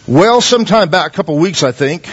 Well, sometime back, a couple of weeks, I think,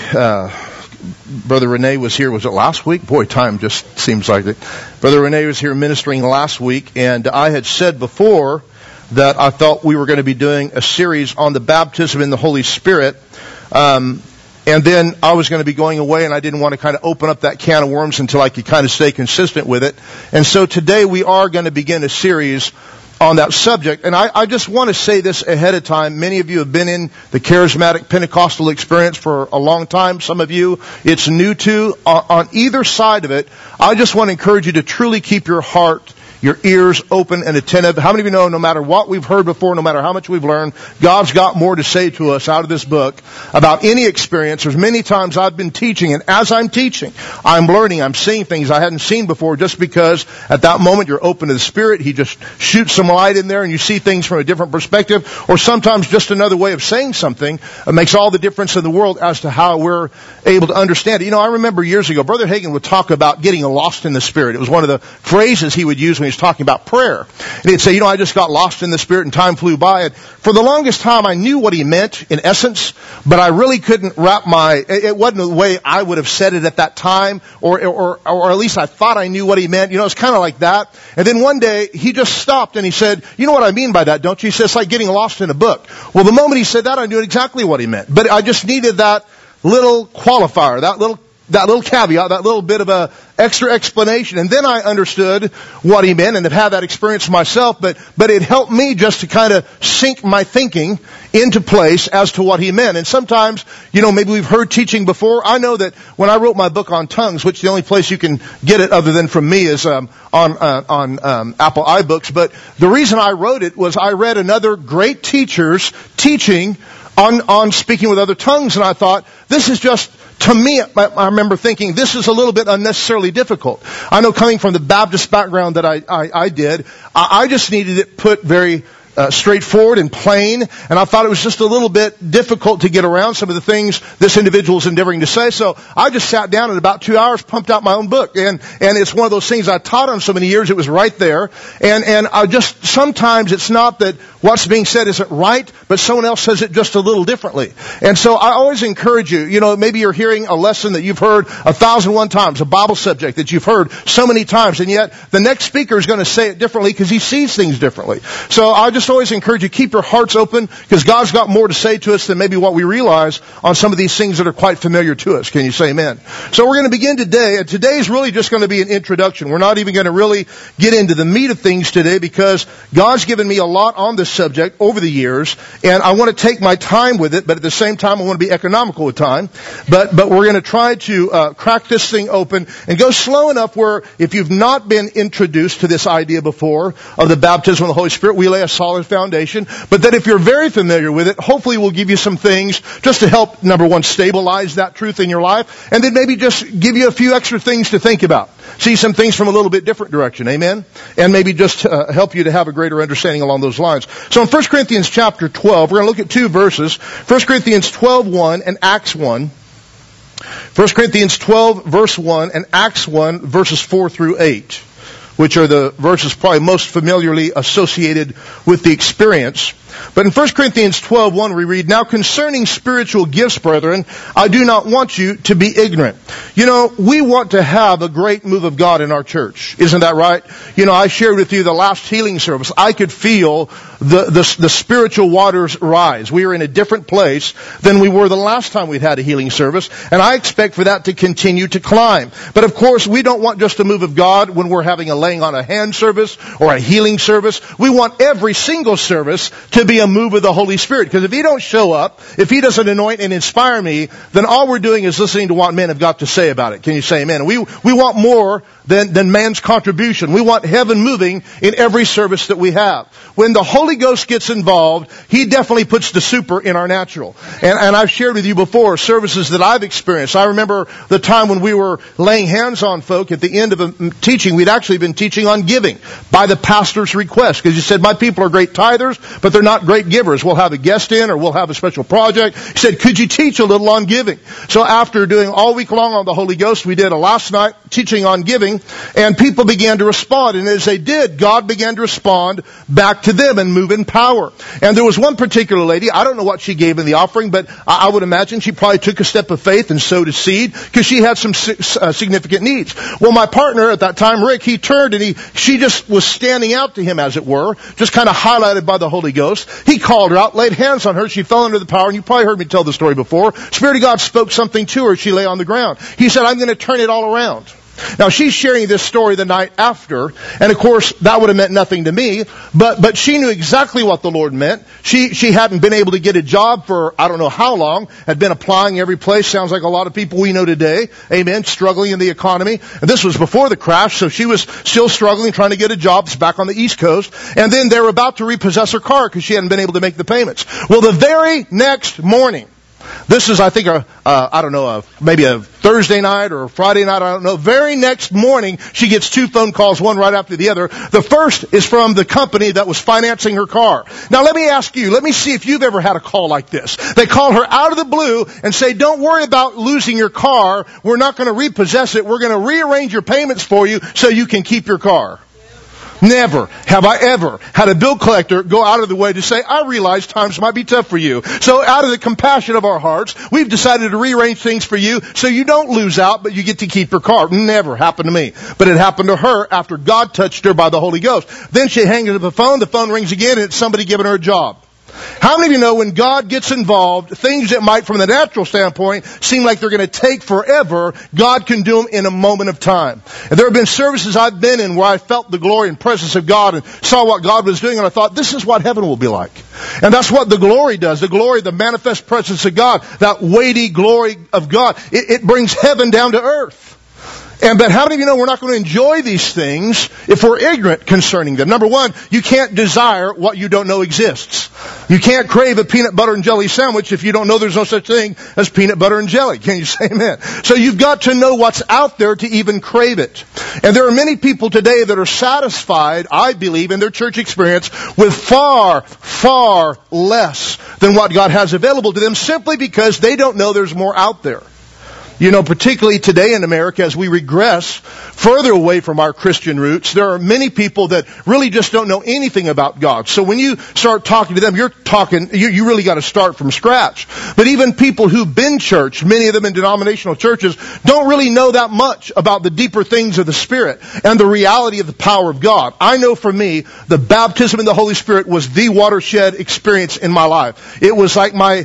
Brother Renee was here. Was it last week? Boy, time just seems like it. Brother Renee was here ministering last week, and I had said before that I thought we were going to be doing a series on the baptism in the Holy Spirit. And then I was going to be going away, and I didn't want to kind of open up that can of worms until I could kind of stay consistent with it. And so today we are going to begin a series on that subject. And I just want to say this ahead of time. Many of you have been in the charismatic Pentecostal experience for a long time. Some of you it's new to. On either side of it, I just want to encourage you to truly keep your heart, your ears open and attentive. How many of you know no matter what we've heard before, no matter how much we've learned, God's got more to say to us out of this book about any experience. There's many times I've been teaching, and as I'm teaching, I'm learning, I'm seeing things I hadn't seen before, just because at that moment you're open to the Spirit. He just shoots some light in there and you see things from a different perspective, or sometimes just another way of saying something makes all the difference in the world as to how we're able to understand it. You know, I remember years ago, Brother Hagin would talk about getting lost in the Spirit. It was one of the phrases he would use when he was talking about prayer. And he'd say, I just got lost in the Spirit and time flew by. And for the longest time, I knew what he meant in essence, but I really couldn't it wasn't the way I would have said it at that time, or at least I thought I knew what he meant. It's kind of like that. And then one day, he just stopped and he said, you know what I mean by that, don't you? He said, it's like getting lost in a book. Well, the moment he said that, I knew exactly what he meant. But I just needed that little qualifier, that little caveat, that little bit of a extra explanation. And then I understood what he meant and have had that experience myself, but it helped me just to kind of sink my thinking into place as to what he meant. And sometimes, maybe we've heard teaching before. I know that when I wrote my book on tongues, which the only place you can get it other than from me is on Apple iBooks, but the reason I wrote it was I read another great teacher's teaching on speaking with other tongues, and I thought, this is just, to me, I remember thinking, this is a little bit unnecessarily difficult. I know coming from the Baptist background that I did, I just needed it put very straightforward and plain, and I thought it was just a little bit difficult to get around some of the things this individual is endeavoring to say. So I just sat down and about 2 hours pumped out my own book, and it's one of those things I taught on so many years. It was right there, and I just sometimes it's not that what's being said isn't right, but someone else says it just a little differently. And so I always encourage you. Maybe you're hearing a lesson that you've heard 1,001 times, a Bible subject that you've heard so many times, and yet the next speaker is going to say it differently because he sees things differently. So I just always encourage you, keep your hearts open, because God's got more to say to us than maybe what we realize on some of these things that are quite familiar to us. Can you say amen? So we're going to begin today, and today is really just going to be an introduction. We're not even going to really get into the meat of things today, because God's given me a lot on this subject over the years, and I want to take my time with it, but at the same time I want to be economical with time. But we're going to try to crack this thing open and go slow enough where if you've not been introduced to this idea before of the baptism of the Holy Spirit, we lay a solid foundation. But that if you're very familiar with it, hopefully we'll give you some things just to help, number one, stabilize that truth in your life, and then maybe just give you a few extra things to think about. See some things from a little bit different direction. Amen? And maybe just help you to have a greater understanding along those lines. So in 1 Corinthians chapter 12, we're going to look at two verses. 1 Corinthians 12:1 and Acts 1. 1 Corinthians 12 verse 1 and Acts 1 verses 4 through 8, which are the verses probably most familiarly associated with the experience. But in 1 Corinthians 12:1 we read, now concerning spiritual gifts, brethren, I do not want you to be ignorant. We want to have a great move of God in our church. Isn't that right? I shared with you the last healing service. I could feel the spiritual waters rise. We are in a different place than we were the last time we'd had a healing service, and I expect for that to continue to climb. But of course, we don't want just a move of God when we're having a laying on a hand service or a healing service. We want every single service to be a move of the Holy Spirit. Because if He don't show up, if He doesn't anoint and inspire me, then all we're doing is listening to what men have got to say about it. Can you say amen? We want more than man's contribution. We want heaven moving in every service that we have. When the Holy Ghost gets involved, He definitely puts the super in our natural. And I've shared with you before services that I've experienced. I remember the time when we were laying hands on folk at the end of a teaching. We'd actually been teaching on giving by the pastor's request. Because he said, my people are great tithers, but they're not great givers. We'll have a guest in or we'll have a special project. He said, could you teach a little on giving? So after doing all week long on the Holy Ghost, we did a last night teaching on giving, and people began to respond. And as they did, God began to respond back to them and move in power. And there was one particular lady, I don't know what she gave in the offering, but I would imagine she probably took a step of faith and sowed a seed because she had some significant needs. Well, my partner at that time, Rick, he turned and she just was standing out to him, as it were, just kind of highlighted by the Holy Ghost. He called her out, laid hands on her. She fell under the power, and you probably heard me tell the story before. Spirit of God spoke something to her. She lay on the ground. He said, I'm going to turn it all around. Now, she's sharing this story the night after, and of course, that would have meant nothing to me, but she knew exactly what the Lord meant. She hadn't been able to get a job for I don't know how long, had been applying every place, sounds like a lot of people we know today, amen, struggling in the economy. And this was before the crash, so she was still struggling, trying to get a job. It's back on the East Coast. And then they were about to repossess her car because she hadn't been able to make the payments. Well, the very next morning, this is, I think, maybe a Thursday night or a Friday night, I don't know. Very next morning, she gets 2 phone calls, one right after the other. The first is from the company that was financing her car. Now, let me ask you, let me see if you've ever had a call like this. They call her out of the blue and say, don't worry about losing your car. We're not going to repossess it. We're going to rearrange your payments for you so you can keep your car. Never have I ever had a bill collector go out of the way to say, I realize times might be tough for you. So out of the compassion of our hearts, we've decided to rearrange things for you so you don't lose out, but you get to keep your car. Never happened to me. But it happened to her after God touched her by the Holy Ghost. Then she hangs up the phone rings again, and it's somebody giving her a job. How many of you know when God gets involved, things that might from the natural standpoint seem like they're going to take forever, God can do them in a moment of time. And there have been services I've been in where I felt the glory and presence of God and saw what God was doing, and I thought, this is what heaven will be like. And that's what the glory does. The glory, the manifest presence of God, that weighty glory of God, it brings heaven down to earth. But how many of you know we're not going to enjoy these things if we're ignorant concerning them? Number one, you can't desire what you don't know exists. You can't crave a peanut butter and jelly sandwich if you don't know there's no such thing as peanut butter and jelly. Can you say amen? So you've got to know what's out there to even crave it. And there are many people today that are satisfied, I believe, in their church experience with far, far less than what God has available to them simply because they don't know there's more out there. You know, particularly today in America, as we regress further away from our Christian roots, there are many people that really just don't know anything about God. So when you start talking to them, you really got to start from scratch. But even people who've been churched, many of them in denominational churches, don't really know that much about the deeper things of the Spirit and the reality of the power of God. I know for me, the baptism in the Holy Spirit was the watershed experience in my life. It was like my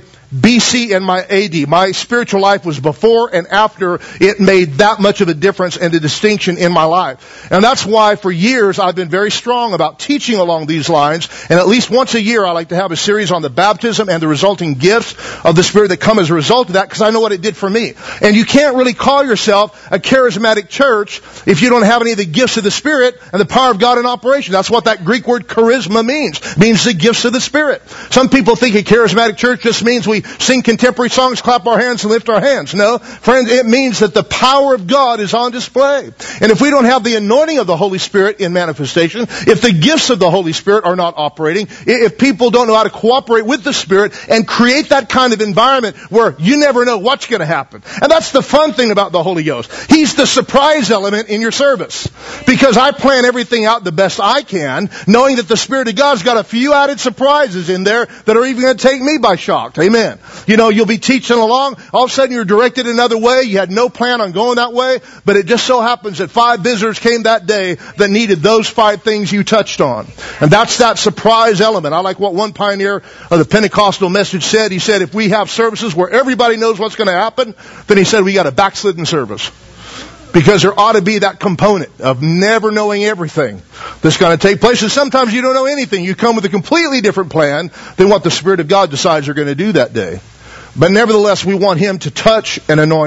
BC and my AD. My spiritual life was before and after. It made that much of a difference and a distinction in my life. And that's why for years I've been very strong about teaching along these lines. And at least once a year I like to have a series on the baptism and the resulting gifts of the Spirit that come as a result of that, because I know what it did for me. And you can't really call yourself a charismatic church if you don't have any of the gifts of the Spirit and the power of God in operation. That's what that Greek word charisma means. It means the gifts of the Spirit. Some people think a charismatic church just means we sing contemporary songs, clap our hands, and lift our hands. No, friends, it means that the power of God is on display. And if we don't have the anointing of the Holy Spirit in manifestation, if the gifts of the Holy Spirit are not operating, if people don't know how to cooperate with the Spirit and create that kind of environment where you never know what's going to happen. And that's the fun thing about the Holy Ghost. He's the surprise element in your service. Because I plan everything out the best I can, knowing that the Spirit of God's got a few added surprises in there that are even going to take me by shock. Amen. You know, you'll be teaching along, all of a sudden you're directed another way, you had no plan on going that way, but it just so happens that 5 visitors came that day that needed those 5 things you touched on. And that's that surprise element. I like what one pioneer of the Pentecostal message said. He said, if we have services where everybody knows what's going to happen, then he said we got a backslidden service. Because there ought to be that component of never knowing everything that's going to take place. And sometimes you don't know anything. You come with a completely different plan than what the Spirit of God decides you're going to do that day. But nevertheless, we want Him to touch and anoint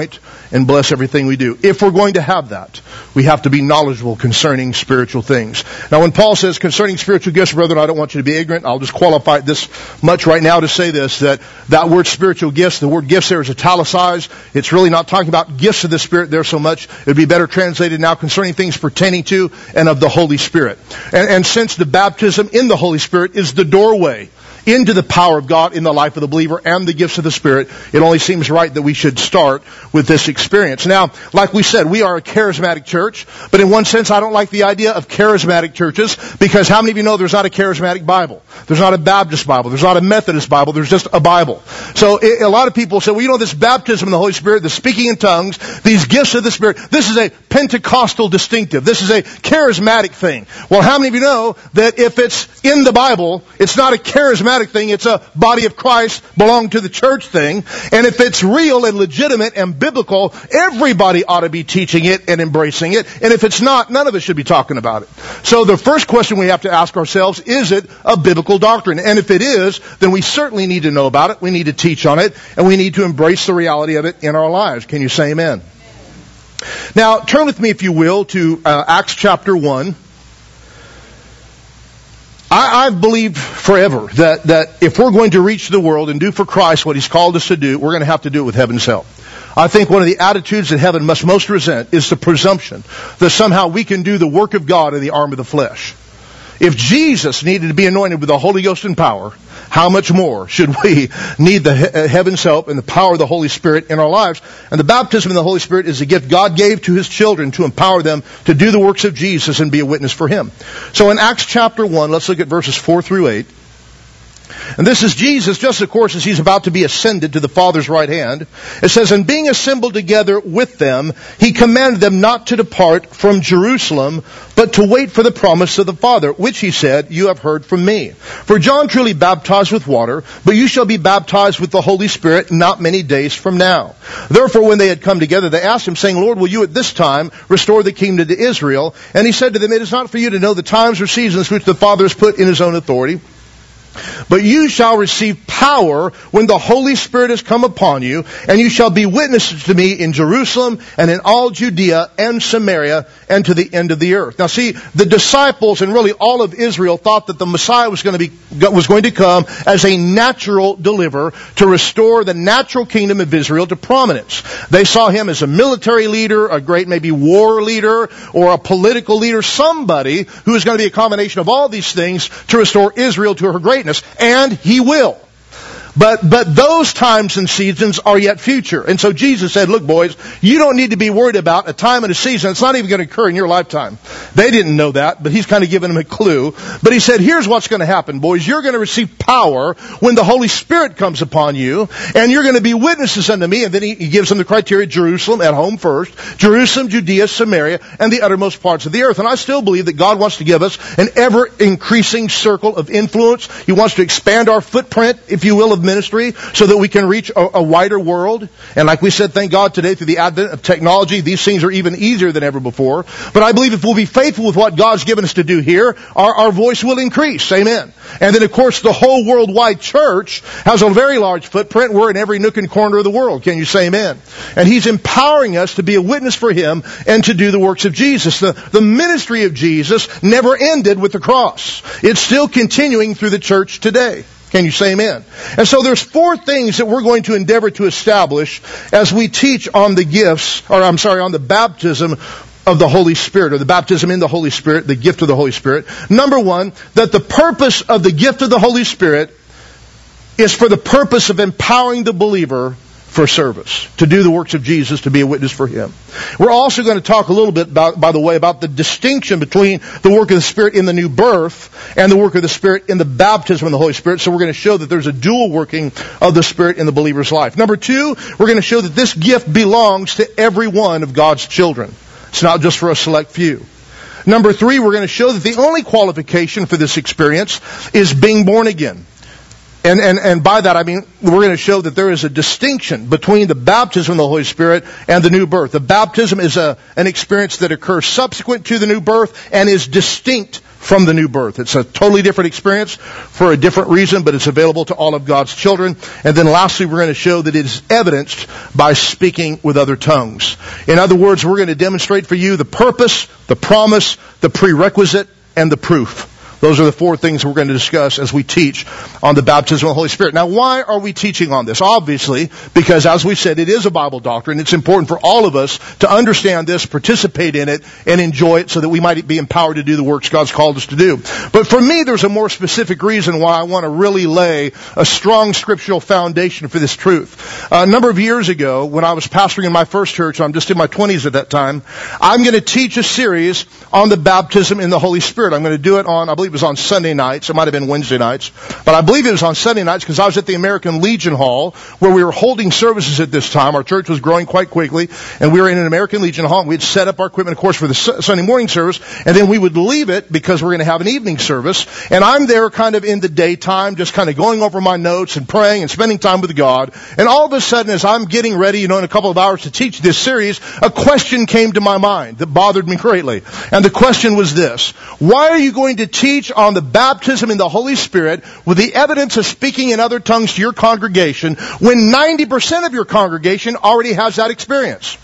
and bless everything we do. If we're going to have that, we have to be knowledgeable concerning spiritual things. Now, when Paul says concerning spiritual gifts, brethren, I don't want you to be ignorant. I'll just qualify this much right now to say this, that word spiritual gifts, the word gifts there is italicized. It's really not talking about gifts of the Spirit there so much. It would be better translated now concerning things pertaining to and of the Holy Spirit. And since the baptism in the Holy Spirit is the doorway into the power of God in the life of the believer and the gifts of the Spirit, it only seems right that we should start with this experience. Now, like we said, we are a charismatic church, but in one sense I don't like the idea of charismatic churches, because how many of you know there's not a charismatic Bible? There's not a Baptist Bible. There's not a Methodist Bible. There's just a Bible. So a lot of people say, well, you know, this baptism in the Holy Spirit, the speaking in tongues, these gifts of the Spirit, this is a Pentecostal distinctive. This is a charismatic thing. Well, how many of you know that if it's in the Bible, it's not a charismatic thing, it's a body of Christ belong to the church thing. And if it's real and legitimate and biblical, everybody ought to be teaching it and embracing it. And if it's not, none of us should be talking about it. So the first question we have to ask ourselves, is it a biblical doctrine? And if it is, then we certainly need to know about it. We need to teach on it, and we need to embrace the reality of it in our lives. Can you say amen? Now, turn with me, if you will, to Acts chapter 1. I've believed forever that if we're going to reach the world and do for Christ what He's called us to do, we're going to have to do it with heaven's help. I think one of the attitudes that heaven must most resent is the presumption that somehow we can do the work of God in the arm of the flesh. If Jesus needed to be anointed with the Holy Ghost and power, how much more should we need the heaven's help and the power of the Holy Spirit in our lives? And the baptism of the Holy Spirit is a gift God gave to His children to empower them to do the works of Jesus and be a witness for Him. So in Acts chapter 1, let's look at verses 4 through 8. And this is Jesus, just of course as He's about to be ascended to the Father's right hand. It says, and being assembled together with them, He commanded them not to depart from Jerusalem, but to wait for the promise of the Father, which He said, you have heard from me. For John truly baptized with water, but you shall be baptized with the Holy Spirit not many days from now. Therefore, when they had come together, they asked Him, saying, Lord, will you at this time restore the kingdom to Israel? And He said to them, it is not for you to know the times or seasons which the Father has put in His own authority, but you shall receive power when the Holy Spirit has come upon you, and you shall be witnesses to me in Jerusalem and in all Judea and Samaria and to the end of the earth. Now see, the disciples and really all of Israel thought that the Messiah was going to come as a natural deliverer to restore the natural kingdom of Israel to prominence. They saw Him as a military leader, a great maybe war leader, or a political leader, somebody who is going to be a combination of all these things to restore Israel to her greatness. And He will. But those times and seasons are yet future. And so Jesus said, look boys, you don't need to be worried about a time and a season. It's not even going to occur in your lifetime. They didn't know that, but He's kind of giving them a clue. But He said, here's what's going to happen, boys. You're going to receive power when the Holy Spirit comes upon you, and you're going to be witnesses unto me. And then He gives them the criteria: Jerusalem at home first, Jerusalem, Judea, Samaria, and the uttermost parts of the earth. And I still believe that God wants to give us an ever-increasing circle of influence. He wants to expand our footprint, if you will, of ministry so that we can reach a wider world. And like we said, thank God today through the advent of technology, these things are even easier than ever before. But I believe if we'll be faithful with what God's given us to do here, our voice will increase. Amen. And then of course the whole worldwide church has a very large footprint. We're in every nook and corner of the world. Can you say amen? And He's empowering us to be a witness for Him and to do the works of Jesus. The ministry of Jesus never ended with the cross. It's still continuing through the church today. Can you say amen? And so there's 4 things that we're going to endeavor to establish as we teach on the on the baptism of the Holy Spirit, or the baptism in the Holy Spirit, the gift of the Holy Spirit. Number 1, that the purpose of the gift of the Holy Spirit is for the purpose of empowering the believer for service, to do the works of Jesus, to be a witness for Him. We're also going to talk a little bit, by the way, about the distinction between the work of the Spirit in the new birth and the work of the Spirit in the baptism of the Holy Spirit. So we're going to show that there's a dual working of the Spirit in the believer's life. Number 2, we're going to show that this gift belongs to every one of God's children. It's not just for a select few. Number 3, we're going to show that the only qualification for this experience is being born again. And by that I mean we're going to show that there is a distinction between the baptism of the Holy Spirit and the new birth. The baptism is an experience that occurs subsequent to the new birth and is distinct from the new birth. It's a totally different experience for a different reason, but it's available to all of God's children. And then lastly, we're going to show that it is evidenced by speaking with other tongues. In other words, we're going to demonstrate for you the purpose, the promise, the prerequisite, and the proof. Those are the four things we're going to discuss as we teach on the baptism of the Holy Spirit. Now, why are we teaching on this? Obviously, because as we said, it is a Bible doctrine. It's important for all of us to understand this, participate in it, and enjoy it so that we might be empowered to do the works God's called us to do. But for me, there's a more specific reason why I want to really lay a strong scriptural foundation for this truth. A number of years ago, when I was pastoring in my first church, I'm just in my 20s at that time, I'm going to teach a series on the baptism in the Holy Spirit. I'm going to do it on, I believe it was on Sunday nights. It might have been Wednesday nights. But I believe it was on Sunday nights because I was at the American Legion Hall where we were holding services at this time. Our church was growing quite quickly, and we were in an American Legion Hall. We had set up our equipment, of course, for the Sunday morning service, and then we would leave it because we're going to have an evening service. And I'm there kind of in the daytime, just kind of going over my notes and praying and spending time with God. And all of a sudden, as I'm getting ready, in a couple of hours to teach this series, a question came to my mind that bothered me greatly. And the question was this: why are you going to teach on the baptism in the Holy Spirit with the evidence of speaking in other tongues to your congregation when 90% of your congregation already has that experience?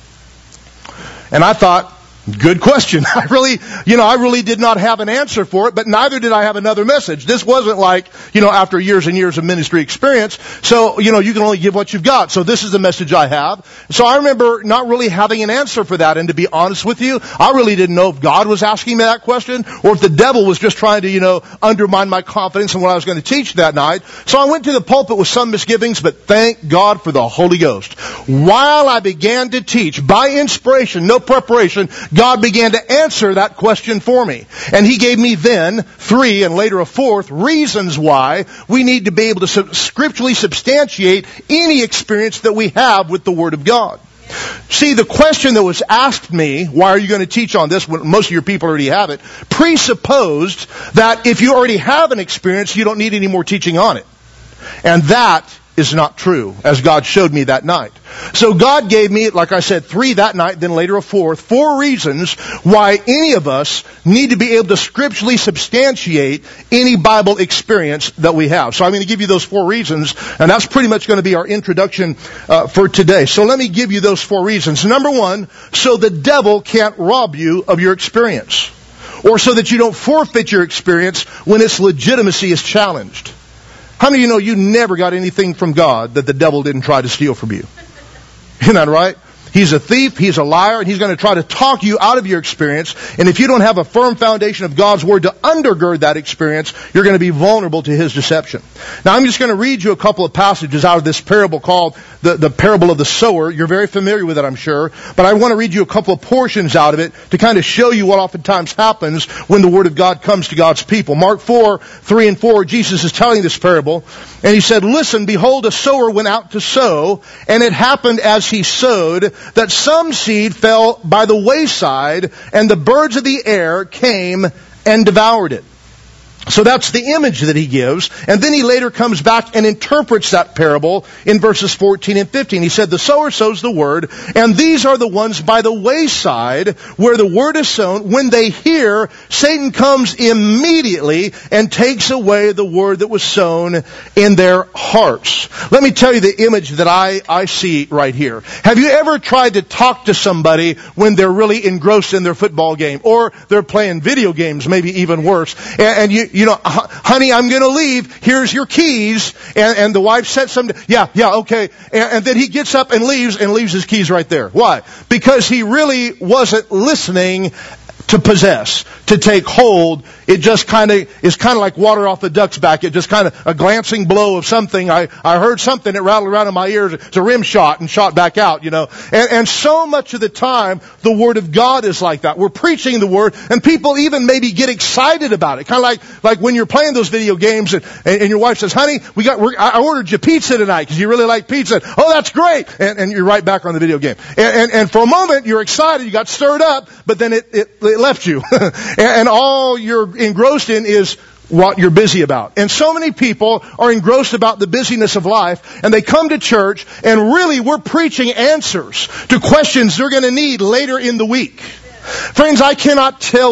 And I thought, good question. I really did not have an answer for it, but neither did I have another message. This wasn't like, after years and years of ministry experience. So, you can only give what you've got. So this is the message I have. So I remember not really having an answer for that. And to be honest with you, I really didn't know if God was asking me that question or if the devil was just trying to, undermine my confidence in what I was going to teach that night. So I went to the pulpit with some misgivings, but thank God for the Holy Ghost. While I began to teach by inspiration, no preparation, God began to answer that question for me. And He gave me then 3 and later a 4th reasons why we need to be able to scripturally substantiate any experience that we have with the Word of God. See, the question that was asked me, why are you going to teach on this when most of your people already have it, presupposed that if you already have an experience, you don't need any more teaching on it. And that is not true, as God showed me that night. So God gave me, like I said, 3 that night, then later a 4th, 4 reasons why any of us need to be able to scripturally substantiate any Bible experience that we have. So I'm going to give you those 4 reasons, and that's pretty much going to be our introduction for today. So let me give you those 4 reasons. Number 1, so the devil can't rob you of your experience, or so that you don't forfeit your experience when its legitimacy is challenged. How many of you know you never got anything from God that the devil didn't try to steal from you? Isn't that right? He's a thief, he's a liar, and he's going to try to talk you out of your experience. And if you don't have a firm foundation of God's Word to undergird that experience, you're going to be vulnerable to his deception. Now, I'm just going to read you a couple of passages out of this parable called the parable of the sower. You're very familiar with it, I'm sure. But I want to read you a couple of portions out of it to kind of show you what oftentimes happens when the Word of God comes to God's people. Mark 4, 3 and 4, Jesus is telling this parable. And He said, "Listen, behold, a sower went out to sow, and it happened as he sowed, that some seed fell by the wayside, and the birds of the air came and devoured it." So that's the image that He gives. And then He later comes back and interprets that parable in verses 14 and 15. He said, "The sower sows the word, and these are the ones by the wayside where the word is sown. When they hear, Satan comes immediately and takes away the word that was sown in their hearts." Let me tell you the image that I see right here. Have you ever tried to talk to somebody when they're really engrossed in their football game, or they're playing video games, maybe even worse, and honey, I'm going to leave. Here's your keys. And the wife said something. Yeah, okay. And then he gets up and leaves his keys right there. Why? Because he really wasn't listening to possess, to take hold. It just is kind of like water off the duck's back. It just kind of a glancing blow of something. I heard something that rattled around in my ears. It's a rim shot and shot back out, And so much of the time, the Word of God is like that. We're preaching the Word, and people even maybe get excited about it. Kind of like when you're playing those video games and your wife says, "Honey, I ordered you pizza tonight because you really like pizza." "Oh, that's great." And you're right back on the video game. And for a moment, you're excited. You got stirred up, but then it left you. And all you're engrossed in is what you're busy about. And so many people are engrossed about the busyness of life, and they come to church, and really we're preaching answers to questions they're going to need later in the week. Friends, I cannot tell you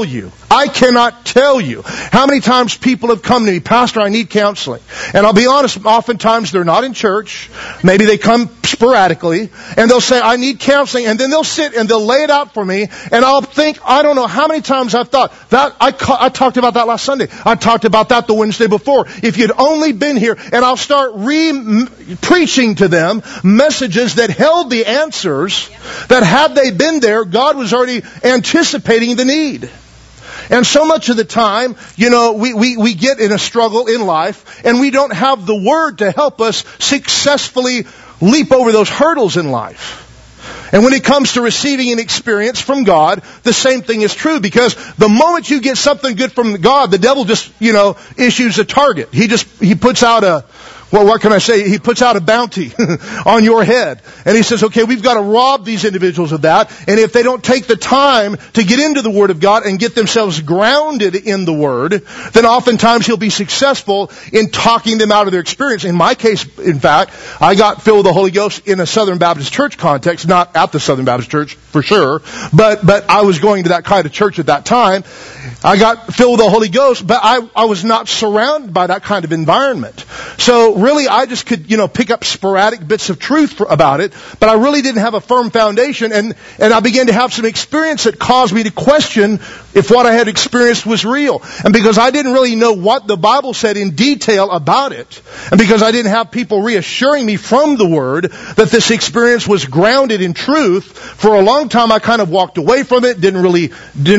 I cannot tell you how many times people have come to me, Pastor, I need counseling. And I'll be honest, oftentimes they're not in church. Maybe they come sporadically, and they'll say, I need counseling, and then they'll sit and they'll lay it out for me, and I'll think, I don't know how many times I've thought, that I talked about that last Sunday. I talked about that the Wednesday before. If you'd only been here, and I'll start preaching to them messages that held the answers, that had they been there, God was already anticipating the need. And so much of the time, we get in a struggle in life, and we don't have the Word to help us successfully leap over those hurdles in life. And when it comes to receiving an experience from God, the same thing is true, because the moment you get something good from God, the devil just, issues a target. He puts out what can I say? He puts out a bounty on your head. And he says, okay, we've got to rob these individuals of that. And if they don't take the time to get into the Word of God and get themselves grounded in the Word, then oftentimes he'll be successful in talking them out of their experience. In my case, in fact, I got filled with the Holy Ghost in a Southern Baptist church context, not at the Southern Baptist church for sure, but I was going to that kind of church at that time. I got filled with the Holy Ghost, but I was not surrounded by that kind of environment. So really, I just could, pick up sporadic bits of truth about it, but I really didn't have a firm foundation, and I began to have some experience that caused me to question if what I had experienced was real. And because I didn't really know what the Bible said in detail about it, and because I didn't have people reassuring me from the Word that this experience was grounded in truth, for a long time I kind of walked away from it, didn't really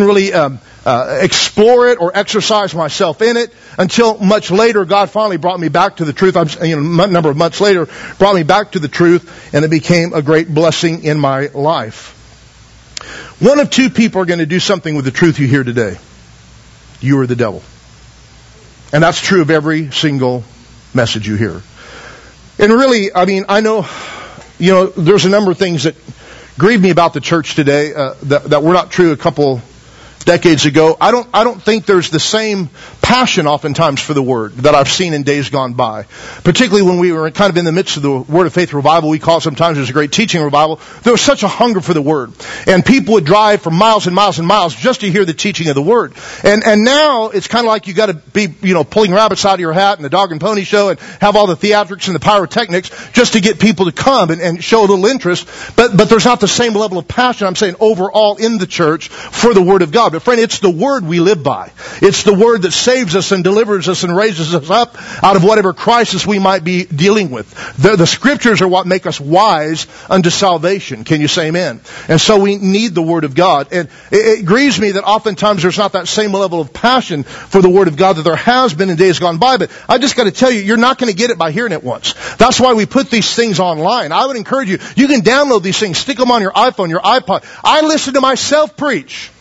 explore it or exercise myself in it, until much later God finally brought me back to the truth. A number of months later, brought me back to the truth, and it became a great blessing in my life. One of two people are going to do something with the truth you hear today. You or the devil. And that's true of every single message you hear. And really, I know, there's a number of things that grieve me about the church today that were not true a couple decades ago. I don't think there's the same passion oftentimes for the Word that I've seen in days gone by. Particularly when we were kind of in the midst of the Word of Faith revival, we call it sometimes as a great teaching revival. There was such a hunger for the Word. And people would drive for miles and miles and miles just to hear the teaching of the Word. And now it's kind of like you got to be, pulling rabbits out of your hat and the dog and pony show and have all the theatrics and the pyrotechnics just to get people to come and show a little interest. But there's not the same level of passion, I'm saying, overall in the church for the Word of God. But friend, it's the Word we live by. It's the Word that saves us and delivers us and raises us up out of whatever crisis we might be dealing with. The Scriptures are what make us wise unto salvation. Can you say amen? And so we need the Word of God. And it grieves me that oftentimes there's not that same level of passion for the Word of God that there has been in days gone by. But I just got to tell you, you're not going to get it by hearing it once. That's why we put these things online. I would encourage you, you can download these things, stick them on your iPhone, your iPod. I listen to myself preach.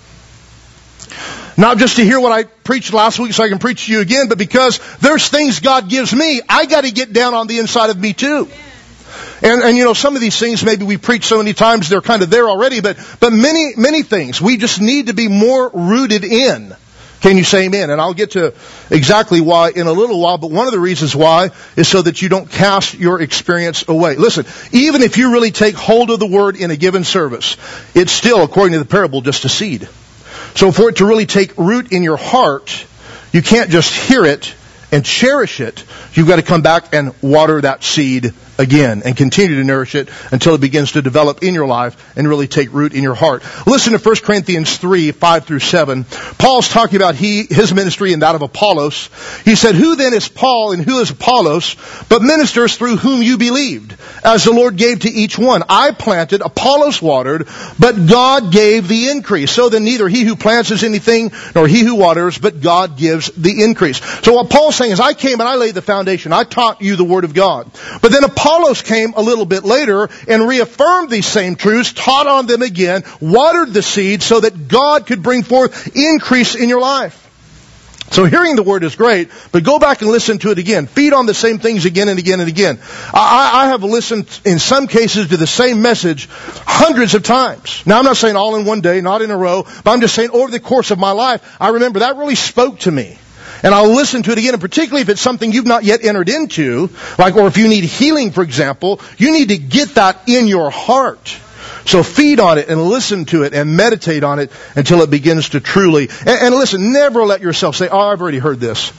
Not just to hear what I preached last week so I can preach to you again, but because there's things God gives me, I got to get down on the inside of me too. And some of these things maybe we preach so many times they're kind of there already, but many things we just need to be more rooted in. Can you say amen? And I'll get to exactly why in a little while, but one of the reasons why is so that you don't cast your experience away. Listen, even if you really take hold of the Word in a given service, it's still, according to the parable, just a seed. So for it to really take root in your heart, you can't just hear it and cherish it. You've got to come back and water that seed again and continue to nourish it until it begins to develop in your life and really take root in your heart. Listen to 1 Corinthians 3, 5 through 7. Paul's talking about his ministry and that of Apollos. He said, "Who then is Paul and who is Apollos, but ministers through whom you believed, as the Lord gave to each one? I planted, Apollos watered, but God gave the increase. So then neither he who plants is anything, nor he who waters, but God gives the increase." So what Paul's saying is, I came and I laid the foundation. I taught you the Word of God. But then Apollos came a little bit later and reaffirmed these same truths, taught on them again, watered the seed so that God could bring forth increase in your life. So hearing the Word is great, but go back and listen to it again. Feed on the same things again and again and again. I have listened, in some cases, to the same message hundreds of times. Now, I'm not saying all in one day, not in a row, but I'm just saying over the course of my life, I remember that really spoke to me. And I'll listen to it again, and particularly if it's something you've not yet entered into, or if you need healing, for example, you need to get that in your heart So feed on it and listen to it and meditate on it until it begins to truly... And listen, never let yourself say, oh, I've already heard this.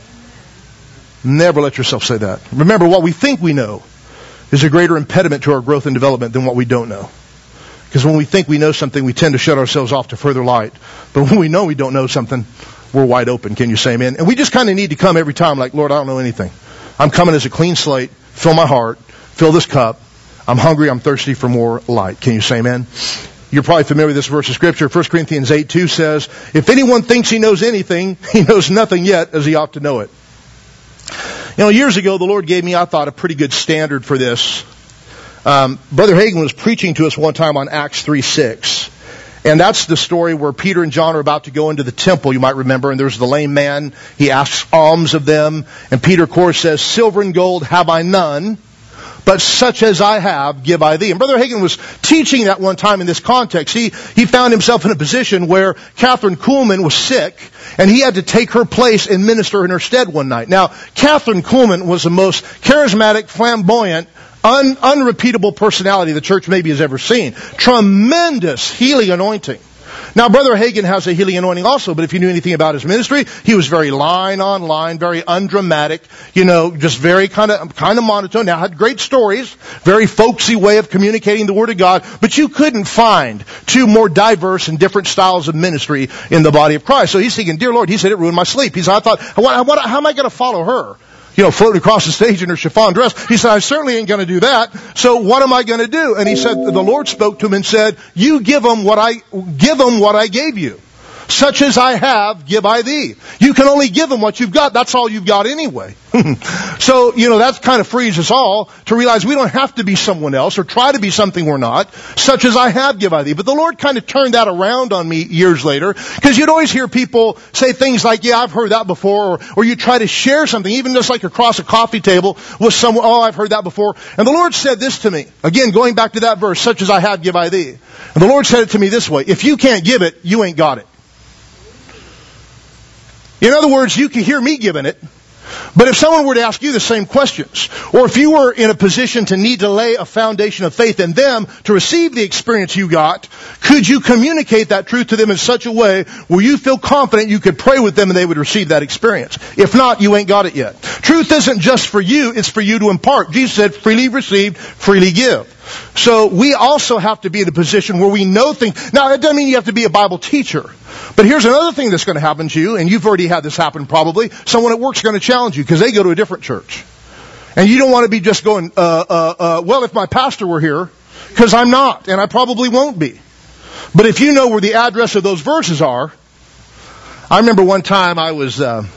Never let yourself say that. Remember, what we think we know is a greater impediment to our growth and development than what we don't know. Because when we think we know something, we tend to shut ourselves off to further light. But when we know we don't know something, we're wide open. Can you say amen? And we just kind of need to come every time like, Lord, I don't know anything. I'm coming as a clean slate. Fill my heart. Fill this cup. I'm hungry. I'm thirsty for more light. Can you say amen? You're probably familiar with this verse of Scripture. 1 Corinthians 8:2 says, if anyone thinks he knows anything, he knows nothing yet as he ought to know it. You know, years ago, the Lord gave me, I thought, a pretty good standard for this. Brother Hagin was preaching to us one time on Acts 3:6. And that's the story where Peter and John are about to go into the temple, you might remember. And there's the lame man. He asks alms of them. And Peter, of course, says, silver and gold have I none, but such as I have, give I thee. And Brother Hagin was teaching that one time in this context. He found himself in a position where Catherine Kuhlman was sick, and he had to take her place and minister in her stead one night. Now, Catherine Kuhlman was the most charismatic, flamboyant, unrepeatable personality the church maybe has ever seen. Tremendous healing anointing. Now, Brother Hagin has a healing anointing also, but if you knew anything about his ministry, he was very line on line, very undramatic, just very kind of monotone. Now, had great stories, very folksy way of communicating the Word of God, but you couldn't find two more diverse and different styles of ministry in the body of Christ. So he's thinking, dear Lord, he said, it ruined my sleep. He said, I thought, how am I going to follow her? Floating across the stage in her chiffon dress. He said, I certainly ain't going to do that. So what am I going to do? And he said, the Lord spoke to him and said, you give them what I gave you. Such as I have, give I thee. You can only give them what you've got. That's all you've got anyway. So, that kind of frees us all to realize we don't have to be someone else or try to be something we're not. Such as I have, give I thee. But the Lord kind of turned that around on me years later, because you'd always hear people say things like, yeah, I've heard that before, or you try to share something, even just like across a coffee table with someone, oh, I've heard that before. And the Lord said this to me, again, going back to that verse, such as I have, give I thee. And the Lord said it to me this way, if you can't give it, you ain't got it. In other words, you can hear me giving it, but if someone were to ask you the same questions, or if you were in a position to need to lay a foundation of faith in them to receive the experience you got, could you communicate that truth to them in such a way where you feel confident you could pray with them and they would receive that experience? If not, you ain't got it yet. Truth isn't just for you, it's for you to impart. Jesus said, freely received, freely give. So we also have to be in a position where we know things. Now, that doesn't mean you have to be a Bible teacher. But here's another thing that's going to happen to you, and you've already had this happen probably. Someone at work's going to challenge you because they go to a different church. And you don't want to be just going, well, if my pastor were here, because I'm not, and I probably won't be. But if you know where the address of those verses are, I remember one time I was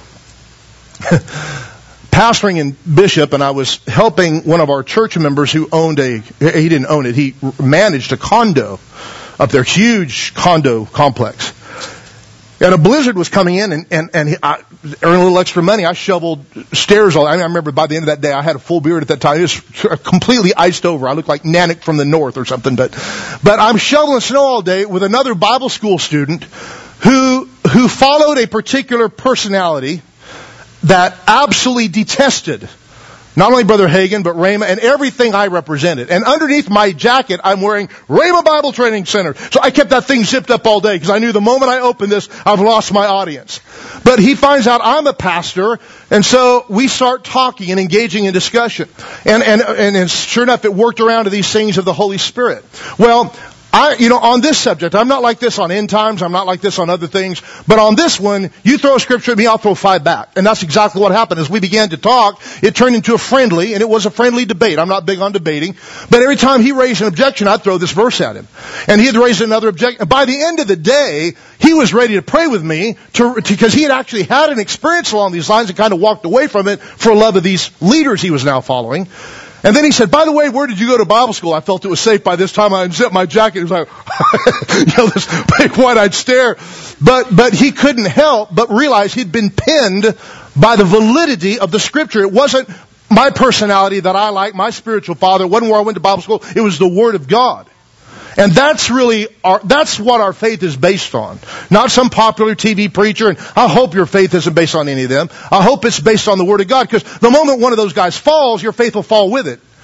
pastoring in Bishop, and I was helping one of our church members who he didn't own it, he managed a condo up there, huge condo complex. And a blizzard was coming in, and I earned a little extra money. I shoveled stairs I remember by the end of that day, I had a full beard at that time. It was completely iced over. I looked like Nanak from the north or something. But I'm shoveling snow all day with another Bible school student who followed a particular personality that absolutely detested not only Brother Hagin, but Rhema and everything I represented. And underneath my jacket, I'm wearing Rhema Bible Training Center. So I kept that thing zipped up all day because I knew the moment I opened this, I've lost my audience. But he finds out I'm a pastor, and so we start talking and engaging in discussion. And sure enough, it worked around to these things of the Holy Spirit. Well, on this subject, I'm not like this on end times, I'm not like this on other things, but on this one, you throw a scripture at me, I'll throw 5 back. And that's exactly what happened. As we began to talk, it turned into a friendly, and it was a friendly debate. I'm not big on debating, but every time he raised an objection, I'd throw this verse at him. And he'd raise another objection. And by the end of the day, he was ready to pray with me because he had actually had an experience along these lines and kind of walked away from it for love of these leaders he was now following. And then he said, by the way, where did you go to Bible school? I felt it was safe by this time. I unzipped my jacket. It was like, this big wide-eyed stare. But he couldn't help but realize he'd been pinned by the validity of the Scripture. It wasn't my personality that I like, my spiritual father. It wasn't where I went to Bible school. It was the Word of God. And that's what our faith is based on. Not some popular TV preacher, and I hope your faith isn't based on any of them. I hope it's based on the Word of God, because the moment one of those guys falls, your faith will fall with it.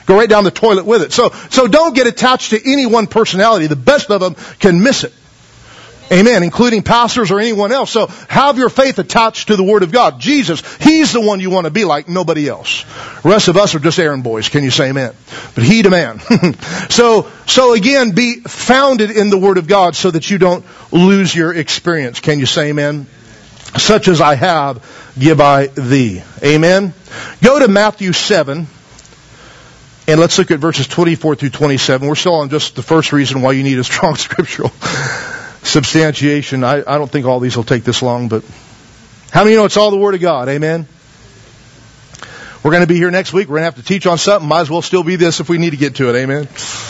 go right down the toilet with it. So don't get attached to any one personality. The best of them can miss it. Amen. Including pastors or anyone else. So have your faith attached to the Word of God. Jesus, He's the one you want to be like, nobody else. The rest of us are just errand boys. Can you say amen? But He the man. So again, be founded in the Word of God so that you don't lose your experience. Can you say amen? Such as I have, give I thee. Amen. Go to Matthew 7. And let's look at verses 24 through 27. We're still on just the first reason why you need a strong scriptural substantiation. I don't think all these will take this long, but how many know it's all the Word of God? Amen? We're going to be here next week. We're going to have to teach on something. Might as well still be this if we need to get to it. Amen?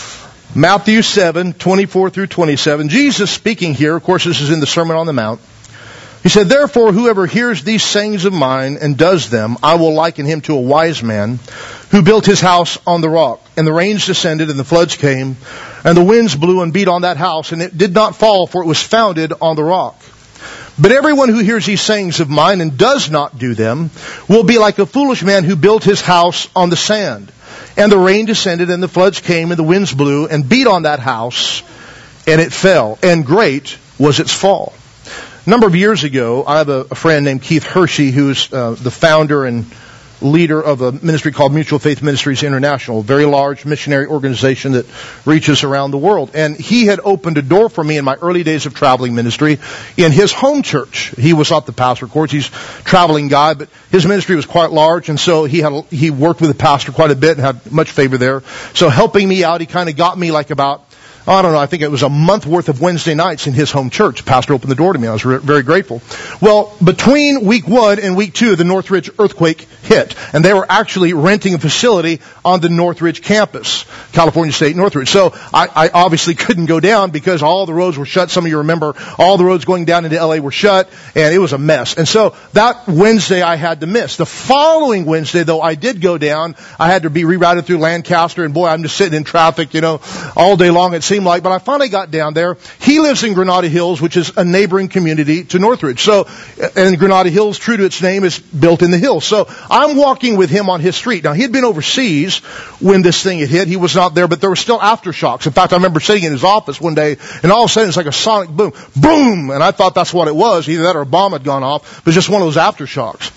Matthew 7, 24 through 27. Jesus speaking here. Of course, this is in the Sermon on the Mount. He said, therefore, whoever hears these sayings of mine and does them, I will liken him to a wise man who built his house on the rock. And the rains descended and the floods came, and the winds blew and beat on that house, and it did not fall, for it was founded on the rock. But everyone who hears these sayings of mine and does not do them will be like a foolish man who built his house on the sand. And the rain descended and the floods came and the winds blew and beat on that house, and it fell. And great was its fall. A number of years ago, I have a friend named Keith Hershey, who's the founder and leader of a ministry called Mutual Faith Ministries International, a very large missionary organization that reaches around the world. And he had opened a door for me in my early days of traveling ministry in his home church. He was not the pastor, of course. He's a traveling guy, but his ministry was quite large, and so he worked with the pastor quite a bit and had much favor there. So helping me out, he kind of got me like about, I don't know, I think it was a month worth of Wednesday nights in his home church. The pastor opened the door to me. I was very grateful. Well, between week 1 and week 2, the Northridge earthquake hit. And they were actually renting a facility on the Northridge campus, California State Northridge. So I obviously couldn't go down because all the roads were shut. Some of you remember all the roads going down into LA were shut, and it was a mess. And so that Wednesday I had to miss. The following Wednesday, though, I did go down. I had to be rerouted through Lancaster, and boy, I'm just sitting in traffic, all day long it seemed like. But I finally got down there. He lives in Granada Hills, which is a neighboring community to Northridge. So, and Granada Hills, true to its name, is built in the hills. So I'm walking with him on his street. Now, he had been overseas when this thing had hit. He was not there, but there were still aftershocks. In fact, I remember sitting in his office one day, and all of a sudden it's like a sonic boom. Boom! And I thought that's what it was. Either that or a bomb had gone off, but just one of those aftershocks.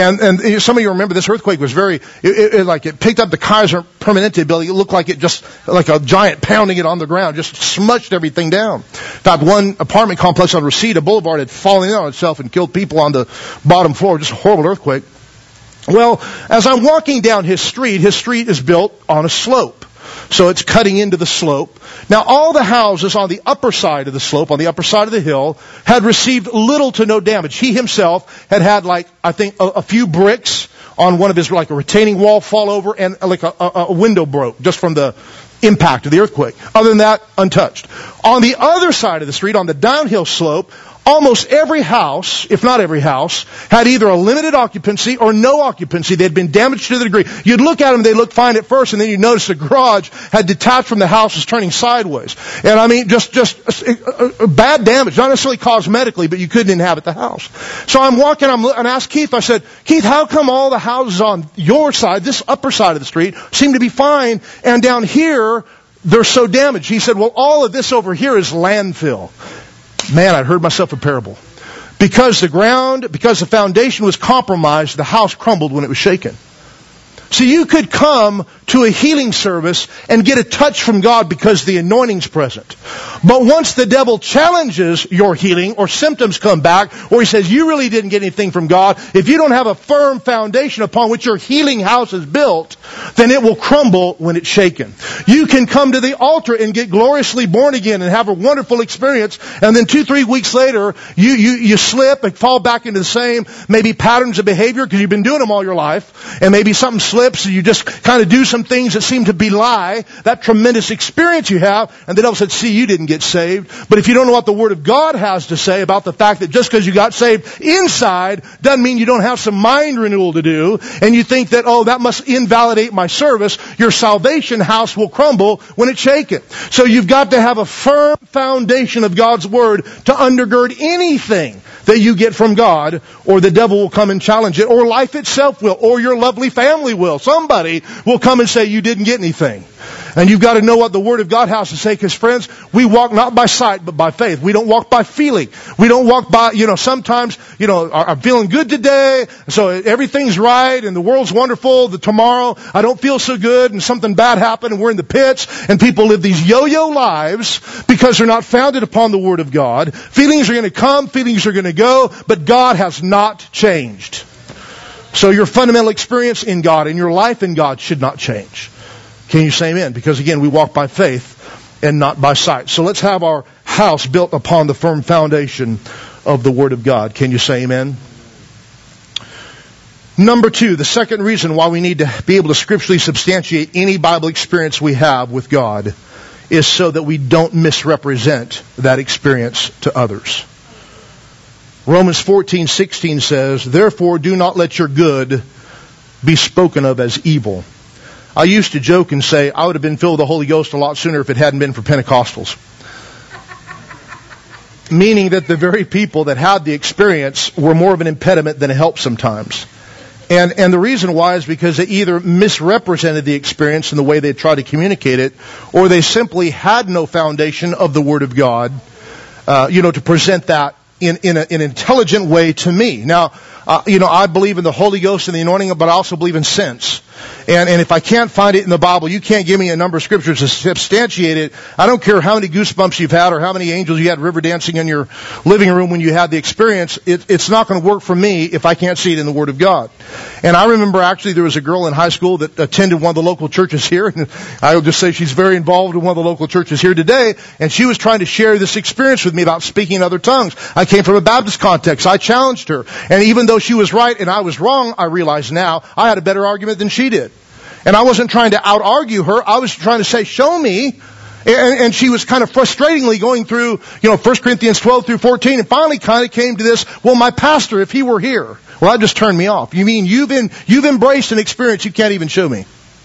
And some of you remember this earthquake was it picked up the Kaiser Permanente building. It looked like it just, like a giant pounding it on the ground, just smushed everything down. In fact, one apartment complex on Reseda Boulevard had fallen in on itself and killed people on the bottom floor. Just a horrible earthquake. Well, as I'm walking down his street is built on a slope. So it's cutting into the slope. Now, all the houses on the upper side of the slope, on the upper side of the hill, had received little to no damage. He himself had a few bricks on one of his, like a retaining wall fall over, and like a window broke just from the impact of the earthquake. Other than that, untouched. On the other side of the street, on the downhill slope, almost every house, if not every house, had either a limited occupancy or no occupancy. They had been damaged to the degree. You'd look at them, they looked fine at first, and then you'd notice the garage had detached from the house, was turning sideways. And I mean, just bad damage, not necessarily cosmetically, but you couldn't inhabit the house. So I'm walking, and I asked Keith, I said, Keith, how come all the houses on your side, this upper side of the street, seem to be fine, and down here, they're so damaged? He said, well, all of this over here is landfill. Man, I'd heard myself a parable. Because the foundation was compromised, the house crumbled when it was shaken. So you could come to a healing service and get a touch from God because the anointing's present. But once the devil challenges your healing or symptoms come back, or he says you really didn't get anything from God, if you don't have a firm foundation upon which your healing house is built, then it will crumble when it's shaken. You can come to the altar and get gloriously born again and have a wonderful experience, and then 2-3 weeks later, you slip and fall back into the same maybe patterns of behavior because you've been doing them all your life, and maybe something slips and you just kind of do some things that seem to belie that tremendous experience you have, and the devil said, see, you didn't get saved. But if you don't know what the Word of God has to say about the fact that just because you got saved inside doesn't mean you don't have some mind renewal to do, and you think that, oh, that must invalidate my service, your salvation house will crumble when it's shaken. So you've got to have a firm foundation of God's Word to undergird anything that you get from God, or the devil will come and challenge it, or life itself will, or your lovely family will. will. Somebody will come and say you didn't get anything. And you've got to know what the Word of God has to say, because friends, we walk not by sight, but by faith. We don't walk by feeling. We don't walk by, sometimes, I'm feeling good today, so everything's right, and the world's wonderful. Tomorrow, I don't feel so good, and something bad happened, and we're in the pits, and people live these yo-yo lives because they're not founded upon the Word of God. Feelings are going to come, feelings are going to go, but God has not changed. So your fundamental experience in God and your life in God should not change. Can you say amen? Because again, we walk by faith and not by sight. So let's have our house built upon the firm foundation of the Word of God. Can you say amen? Number 2, the second reason why we need to be able to scripturally substantiate any Bible experience we have with God is so that we don't misrepresent that experience to others. Romans 14:16 says, "Therefore do not let your good be spoken of as evil." I used to joke and say, I would have been filled with the Holy Ghost a lot sooner if it hadn't been for Pentecostals. Meaning that the very people that had the experience were more of an impediment than a help sometimes. And the reason why is because they either misrepresented the experience in the way they tried to communicate it, or they simply had no foundation of the Word of God, to present that in an intelligent way to me. Now, I believe in the Holy Ghost and the anointing, but I also believe in sense. And if I can't find it in the Bible, you can't give me a number of scriptures to substantiate it. I don't care how many goosebumps you've had or how many angels you had river dancing in your living room when you had the experience. It's not going to work for me if I can't see it in the Word of God. And I remember actually there was a girl in high school that attended one of the local churches here. And I'll just say she's very involved in one of the local churches here today. And she was trying to share this experience with me about speaking in other tongues. I came from a Baptist context. I challenged her. And even though she was right and I was wrong, I realize now I had a better argument than she did. And I wasn't trying to out-argue her. I was trying to say, show me. And she was kind of frustratingly going through, 1 Corinthians 12 through 14, and finally kind of came to this, well, my pastor, if he were here, well, that just turned me off. You mean you've embraced an experience you can't even show me?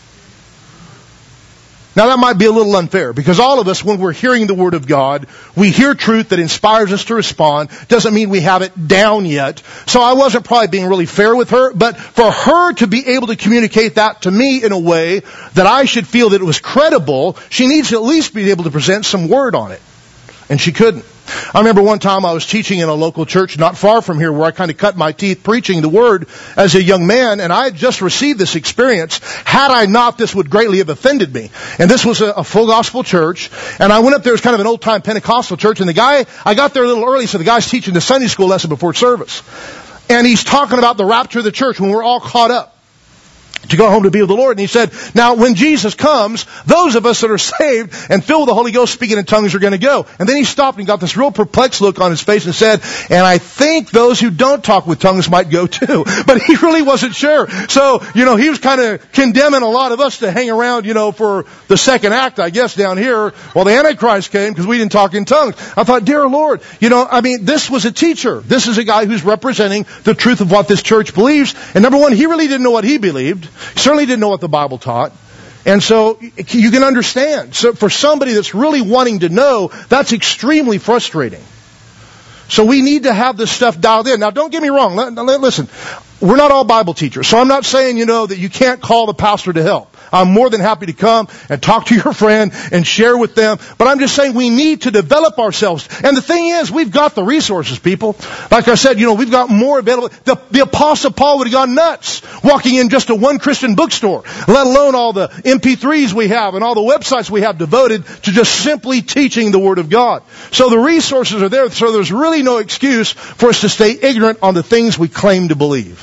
Now that might be a little unfair, because all of us, when we're hearing the Word of God, we hear truth that inspires us to respond. Doesn't mean we have it down yet. So I wasn't probably being really fair with her, but for her to be able to communicate that to me in a way that I should feel that it was credible, she needs to at least be able to present some word on it. And she couldn't. I remember one time I was teaching in a local church not far from here where I kind of cut my teeth preaching the Word as a young man, and I had just received this experience. Had I not, this would greatly have offended me. And this was a full gospel church, and I went up there as kind of an old-time Pentecostal church, and I got there a little early, so the guy's teaching the Sunday school lesson before service. And he's talking about the rapture of the church when we're all caught up to go home to be with the Lord. And he said, now when Jesus comes, those of us that are saved and filled with the Holy Ghost speaking in tongues are going to go. And then he stopped and got this real perplexed look on his face and said, and I think those who don't talk with tongues might go too. But he really wasn't sure. So, he was kind of condemning a lot of us to hang around, for the second act, I guess, down here while the Antichrist came because we didn't talk in tongues. I thought, dear Lord, this was a teacher. This is a guy who's representing the truth of what this church believes. And number one, he really didn't know what he believed. He certainly didn't know what the Bible taught. And so you can understand. So for somebody that's really wanting to know, that's extremely frustrating. So we need to have this stuff dialed in. Now don't get me wrong. Listen, we're not all Bible teachers. So I'm not saying, that you can't call the pastor to help. I'm more than happy to come and talk to your friend and share with them. But I'm just saying we need to develop ourselves. And the thing is, we've got the resources, people. Like I said, we've got more available. The Apostle Paul would have gone nuts walking in just a one Christian bookstore, let alone all the MP3s we have and all the websites we have devoted to just simply teaching the Word of God. So the resources are there. So there's really no excuse for us to stay ignorant on the things we claim to believe.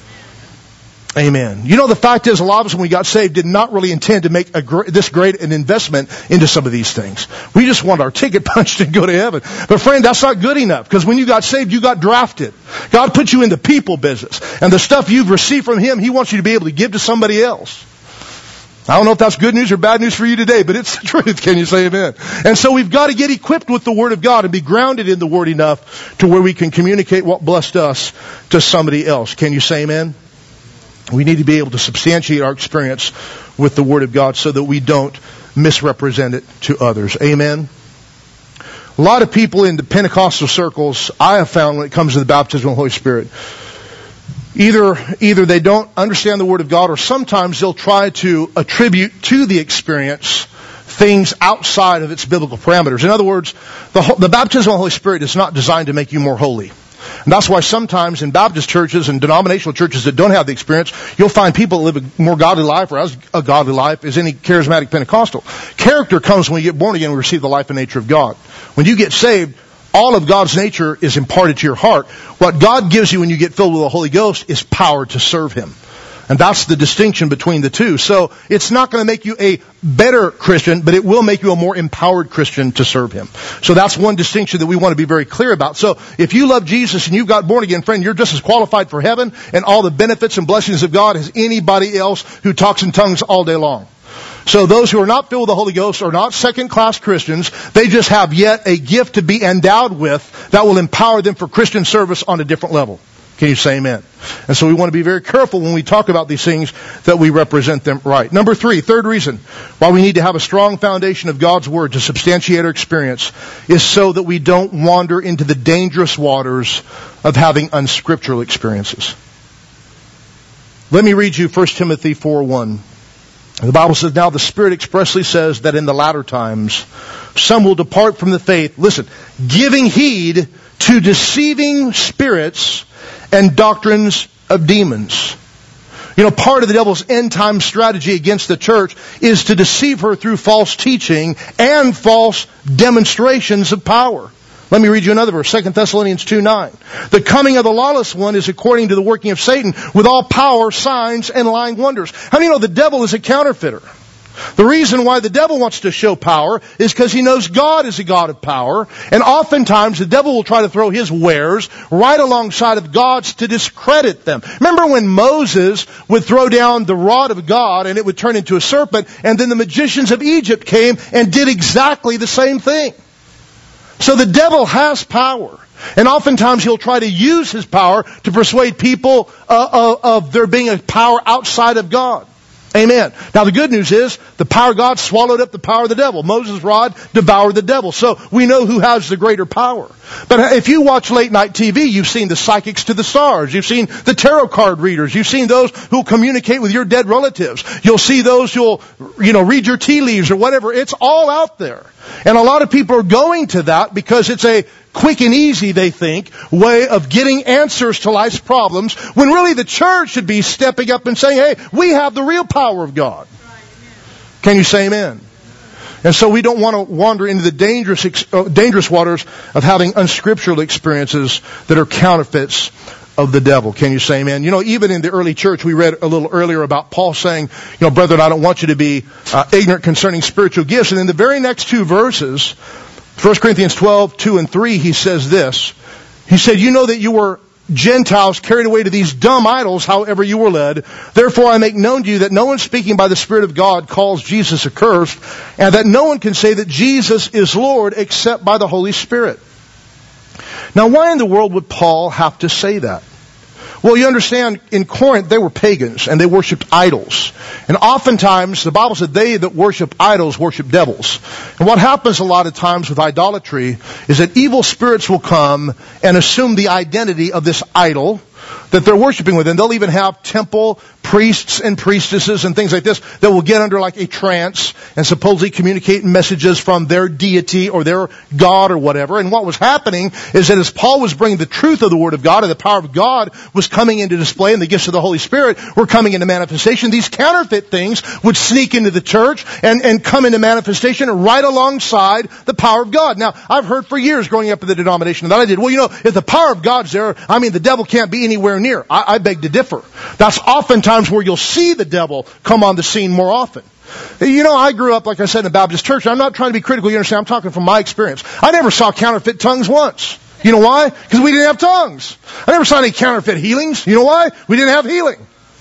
Amen. The fact is, a lot of us when we got saved did not really intend to make this great an investment into some of these things. We just want our ticket punched and go to heaven. But friend, that's not good enough, because when you got saved, you got drafted. God put you in the people business. And the stuff you've received from Him, He wants you to be able to give to somebody else. I don't know if that's good news or bad news for you today, but it's the truth. Can you say amen? And so we've got to get equipped with the Word of God and be grounded in the Word enough to where we can communicate what blessed us to somebody else. Can you say amen? We need to be able to substantiate our experience with the Word of God so that we don't misrepresent it to others. Amen? A lot of people in the Pentecostal circles, I have found when it comes to the baptism of the Holy Spirit, either they don't understand the Word of God, or sometimes they'll try to attribute to the experience things outside of its biblical parameters. In other words, the baptism of the Holy Spirit is not designed to make you more holy. And that's why sometimes in Baptist churches and denominational churches that don't have the experience, you'll find people that live a more godly life, or as a godly life as any charismatic Pentecostal. Character comes when you get born again and receive the life and nature of God. When you get saved, all of God's nature is imparted to your heart. What God gives you when you get filled with the Holy Ghost is power to serve Him. And that's the distinction between the two. So it's not going to make you a better Christian, but it will make you a more empowered Christian to serve Him. So that's one distinction that we want to be very clear about. So if you love Jesus and you've got born again, friend, you're just as qualified for heaven and all the benefits and blessings of God as anybody else who talks in tongues all day long. So those who are not filled with the Holy Ghost are not second-class Christians. They just have yet a gift to be endowed with that will empower them for Christian service on a different level. Can you say amen? And so we want to be very careful when we talk about these things that we represent them right. Number 3, third reason why we need to have a strong foundation of God's Word to substantiate our experience is so that we don't wander into the dangerous waters of having unscriptural experiences. Let me read you 1 Timothy 4:1. The Bible says, "Now the Spirit expressly says that in the latter times some will depart from the faith," listen, "giving heed to deceiving spirits and doctrines of demons." You know, part of the devil's end-time strategy against the church is to deceive her through false teaching and false demonstrations of power. Let me read you another verse, 2 Thessalonians 2:9. "The coming of the lawless one is according to the working of Satan with all power, signs, and lying wonders." How do you know the devil is a counterfeiter? The reason why the devil wants to show power is because he knows God is a God of power. And oftentimes the devil will try to throw his wares right alongside of God's to discredit them. Remember when Moses would throw down the rod of God and it would turn into a serpent, and then the magicians of Egypt came and did exactly the same thing. So the devil has power. And oftentimes he'll try to use his power to persuade people of there being a power outside of God. Amen. Now the good news is the power of God swallowed up the power of the devil. Moses' rod devoured the devil. So we know who has the greater power. But if you watch late night TV, you've seen the psychics to the stars. You've seen the tarot card readers. You've seen those who communicate with your dead relatives. You'll see those who'll, read your tea leaves or whatever. It's all out there. And a lot of people are going to that because it's a quick and easy, they think, way of getting answers to life's problems, when really the church should be stepping up and saying, hey, we have the real power of God. Can you say amen? And so we don't want to wander into the dangerous waters of having unscriptural experiences that are counterfeits of the devil. Can you say amen? Even in the early church, we read a little earlier about Paul saying, brethren, I don't want you to be ignorant concerning spiritual gifts. And in the very next two verses, 1 Corinthians 12:2 and 3, he says this. He said, "You know that you were Gentiles carried away to these dumb idols, however you were led. Therefore I make known to you that no one speaking by the Spirit of God calls Jesus accursed, and that no one can say that Jesus is Lord except by the Holy Spirit." Now, why in the world would Paul have to say that? Well, you understand, in Corinth, they were pagans, and they worshipped idols. And oftentimes, the Bible said they that worship idols worship devils. And what happens a lot of times with idolatry is that evil spirits will come and assume the identity of this idol that they're worshiping with. And they'll even have temple priests and priestesses and things like this that will get under like a trance and supposedly communicate messages from their deity or their God or whatever. And what was happening is that as Paul was bringing the truth of the Word of God and the power of God was coming into display and the gifts of the Holy Spirit were coming into manifestation, these counterfeit things would sneak into the church and come into manifestation right alongside the power of God. Now, I've heard for years growing up in the denomination that I did, well, if the power of God's there, the devil can't be anywhere near. I beg to differ. That's oftentimes where you'll see the devil come on the scene more often. I grew up, like I said, in a Baptist church. I'm not trying to be critical. You understand? I'm talking from my experience. I never saw counterfeit tongues once. You know why? Because we didn't have tongues. I never saw any counterfeit healings. You know why? We didn't have healing.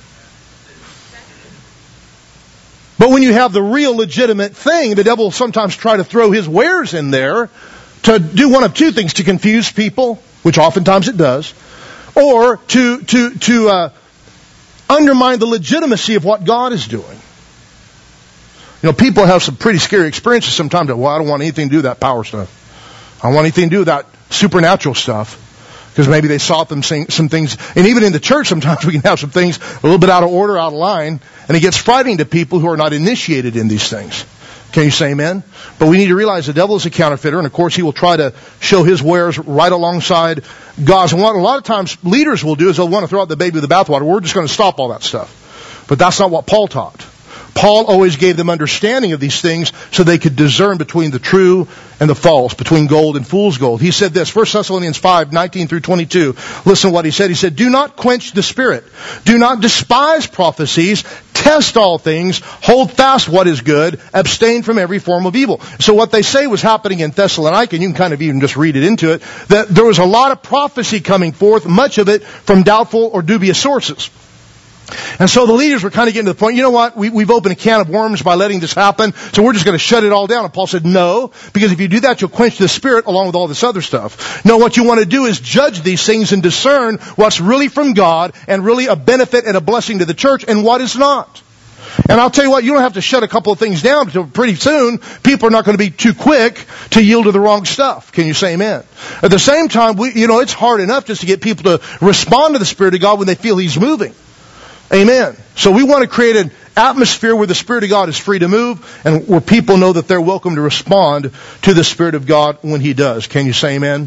But when you have the real legitimate thing, the devil will sometimes try to throw his wares in there to do one of two things: to confuse people, which oftentimes it does, or to undermine the legitimacy of what God is doing. People have some pretty scary experiences sometimes. I don't want anything to do with that power stuff. I don't want anything to do with that supernatural stuff. Because maybe they saw them saying some things, and even in the church sometimes we can have some things a little bit out of order, out of line, and it gets frightening to people who are not initiated in these things. Can you say amen? But we need to realize the devil is a counterfeiter, and of course he will try to show his wares right alongside God's. And what a lot of times leaders will do is they'll want to throw out the baby with the bathwater. We're just going to stop all that stuff. But that's not what Paul taught. Paul always gave them understanding of these things so they could discern between the true and the false, between gold and fool's gold. He said this, 1 Thessalonians 5:19 through 22. Listen to what he said. He said, do not quench the spirit. Do not despise prophecies. Test all things. Hold fast what is good. Abstain from every form of evil. So what they say was happening in Thessalonica, and you can kind of even just read it into it, that there was a lot of prophecy coming forth, much of it from doubtful or dubious sources. And so the leaders were kind of getting to the point, you know what, we've opened a can of worms by letting this happen, so we're just going to shut it all down. And Paul said, no, because if you do that, you'll quench the spirit along with all this other stuff. No, what you want to do is judge these things and discern what's really from God and really a benefit and a blessing to the church and what is not. And I'll tell you what, you don't have to shut a couple of things down, because pretty soon people are not going to be too quick to yield to the wrong stuff. Can you say amen? At the same time, it's hard enough just to get people to respond to the Spirit of God when they feel He's moving. Amen. So we want to create an atmosphere where the Spirit of God is free to move and where people know that they're welcome to respond to the Spirit of God when He does. Can you say amen?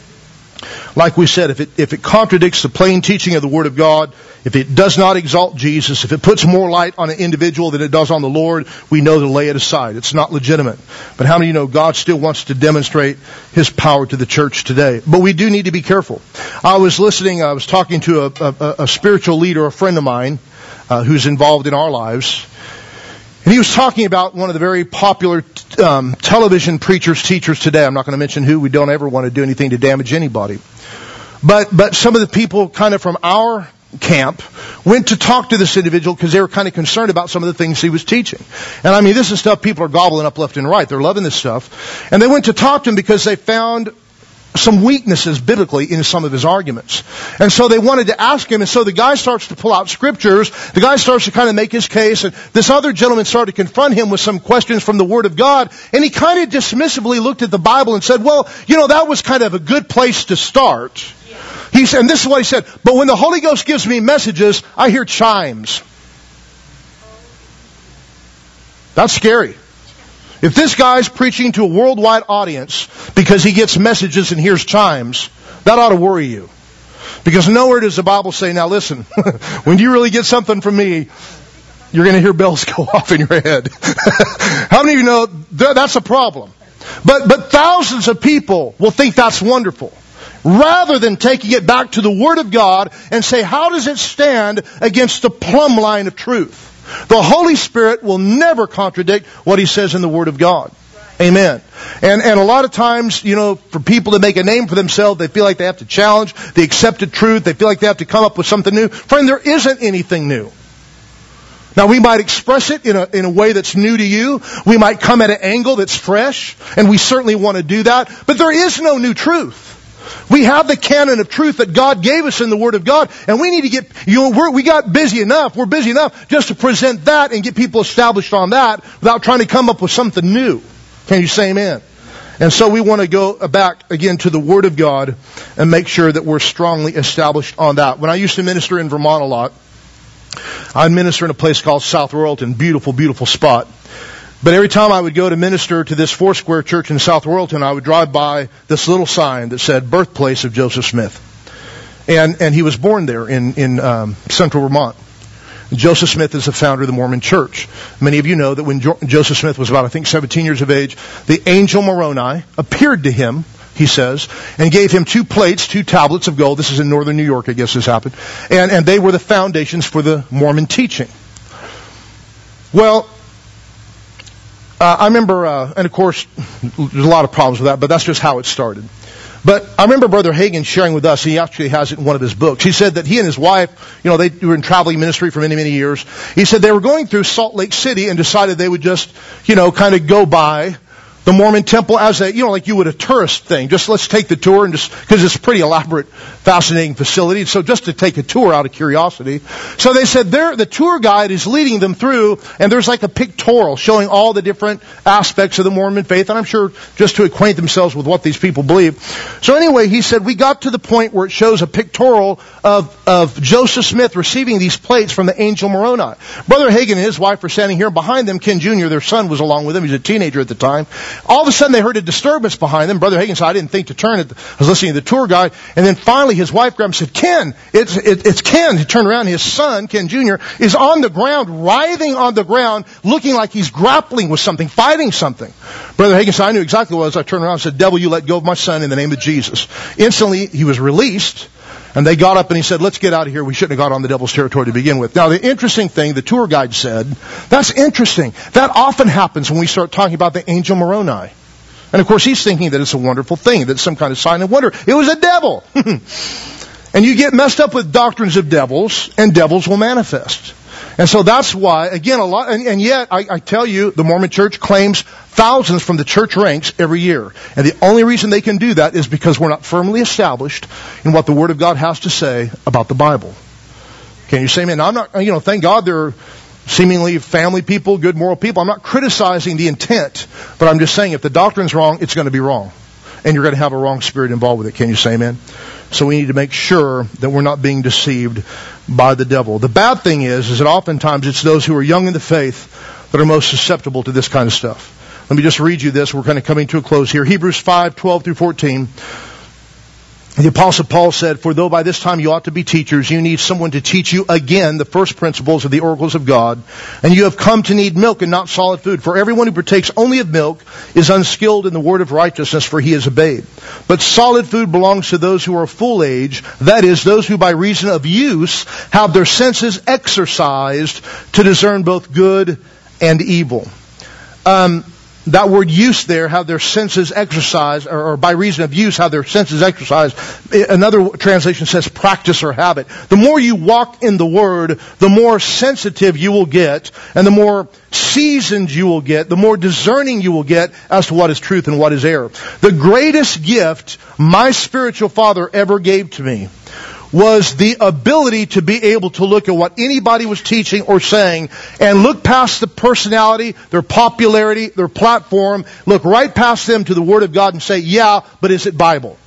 Like we said, if it contradicts the plain teaching of the Word of God, if it does not exalt Jesus, if it puts more light on an individual than it does on the Lord, we know to lay it aside. It's not legitimate. But how many of you know God still wants to demonstrate His power to the church today? But we do need to be careful. I was talking to a spiritual leader, a friend of mine, who's involved in our lives. And he was talking about one of the very popular television preachers, teachers today. I'm not going to mention who. We don't ever want to do anything to damage anybody. But some of the people kind of from our camp went to talk to this individual because they were kind of concerned about some of the things he was teaching. And I mean, this is stuff people are gobbling up left and right. They're loving this stuff. And they went to talk to him because they found some weaknesses biblically in some of his arguments. And so they wanted to ask him, and so the guy starts to pull out scriptures, the guy starts to kind of make his case, and this other gentleman started to confront him with some questions from the Word of God, and he kind of dismissively looked at the Bible and said, well, that was kind of a good place to start. He said, and this is what he said, but when the Holy Ghost gives me messages, I hear chimes. That's scary. If this guy's preaching to a worldwide audience because he gets messages and hears chimes, that ought to worry you. Because nowhere does the Bible say, now listen, when you really get something from me, you're going to hear bells go off in your head. How many of you know that's a problem? But thousands of people will think that's wonderful. Rather than taking it back to the Word of God and say, how does it stand against the plumb line of truth? The Holy Spirit will never contradict what He says in the Word of God. Amen. And a lot of times, for people to make a name for themselves, they feel like they have to challenge the accepted truth. They feel like they have to come up with something new. Friend, there isn't anything new. Now, we might express it in a way that's new to you. We might come at an angle that's fresh, and we certainly want to do that. But there is no new truth. We have the canon of truth that God gave us in the Word of God, and we need to get, we got busy enough, we're busy enough just to present that and get people established on that without trying to come up with something new. Can you say amen? And so we want to go back again to the Word of God and make sure that we're strongly established on that. When I used to minister in Vermont a lot, I'd minister in a place called South Royalton, beautiful, beautiful spot. But every time I would go to minister to this Foursquare church in South Royalton, I would drive by this little sign that said, birthplace of Joseph Smith. And he was born there in central Vermont. Joseph Smith is the founder of the Mormon Church. Many of you know that when Joseph Smith was about, 17 years of age, the angel Moroni appeared to him, he says, and gave him 2 tablets of gold. This is in northern New York, I guess this happened. And they were the foundations for the Mormon teaching. Well, I remember, and of course, there's a lot of problems with that, but that's just how it started. But I remember Brother Hagin sharing with us, he actually has it in one of his books. He said that he and his wife, they were in traveling ministry for many, many years. He said they were going through Salt Lake City and decided they would just, kind of go by the Mormon temple as a, like you would a tourist thing. Just let's take the tour and because it's a pretty elaborate, fascinating facility. So just to take a tour out of curiosity. So they said the tour guide is leading them through, and there's like a pictorial showing all the different aspects of the Mormon faith, and I'm sure just to acquaint themselves with what these people believe. So anyway, he said, we got to the point where it shows a pictorial of Joseph Smith receiving these plates from the angel Moroni. Brother Hagin and his wife were standing here. Behind them, Ken Jr., their son, was along with him. He was a teenager at the time. All of a sudden, they heard a disturbance behind them. Brother Hagin said, I didn't think to turn. I was listening to the tour guide. And then finally, his wife grabbed him and said, Ken, it's Ken. He turned around. His son, Ken Jr., is on the ground, writhing on the ground, looking like he's grappling with something, fighting something. Brother Hagin said, I knew exactly what it was. I turned around and said, devil, you let go of my son in the name of Jesus. Instantly, he was released. And they got up and he said, let's get out of here. We shouldn't have got on the devil's territory to begin with. Now, the interesting thing, the tour guide said, that's interesting. That often happens when we start talking about the angel Moroni. And of course, he's thinking that it's a wonderful thing, that it's some kind of sign of wonder. It was a devil. And you get messed up with doctrines of devils, and devils will manifest. And so that's why, again, and yet, I tell you, the Mormon Church claims thousands from the church ranks every year. And the only reason they can do that is because we're not firmly established in what the Word of God has to say about the Bible. Can you say amen? Now, I'm not, thank God they're seemingly family people, good moral people. I'm not criticizing the intent, but I'm just saying if the doctrine's wrong, it's going to be wrong. And you're going to have a wrong spirit involved with it. Can you say amen? So we need to make sure that we're not being deceived by the devil. The bad thing is that oftentimes it's those who are young in the faith that are most susceptible to this kind of stuff. Let me just read you this. We're kind of coming to a close here. Hebrews 5:12 through 14. The Apostle Paul said, for though by this time you ought to be teachers, you need someone to teach you again the first principles of the oracles of God. And you have come to need milk and not solid food. For everyone who partakes only of milk is unskilled in the word of righteousness, for he is a babe. But solid food belongs to those who are full age, that is, those who by reason of use have their senses exercised to discern both good and evil. That word use there, have their senses exercised, or by reason of use, have their senses exercised. Another translation says practice or habit. The more you walk in the Word, the more sensitive you will get, and the more seasoned you will get, the more discerning you will get as to what is truth and what is error. The greatest gift my spiritual father ever gave to me was the ability to be able to look at what anybody was teaching or saying and look past the personality, their popularity, their platform, look right past them to the Word of God and say, yeah, but is it Bible?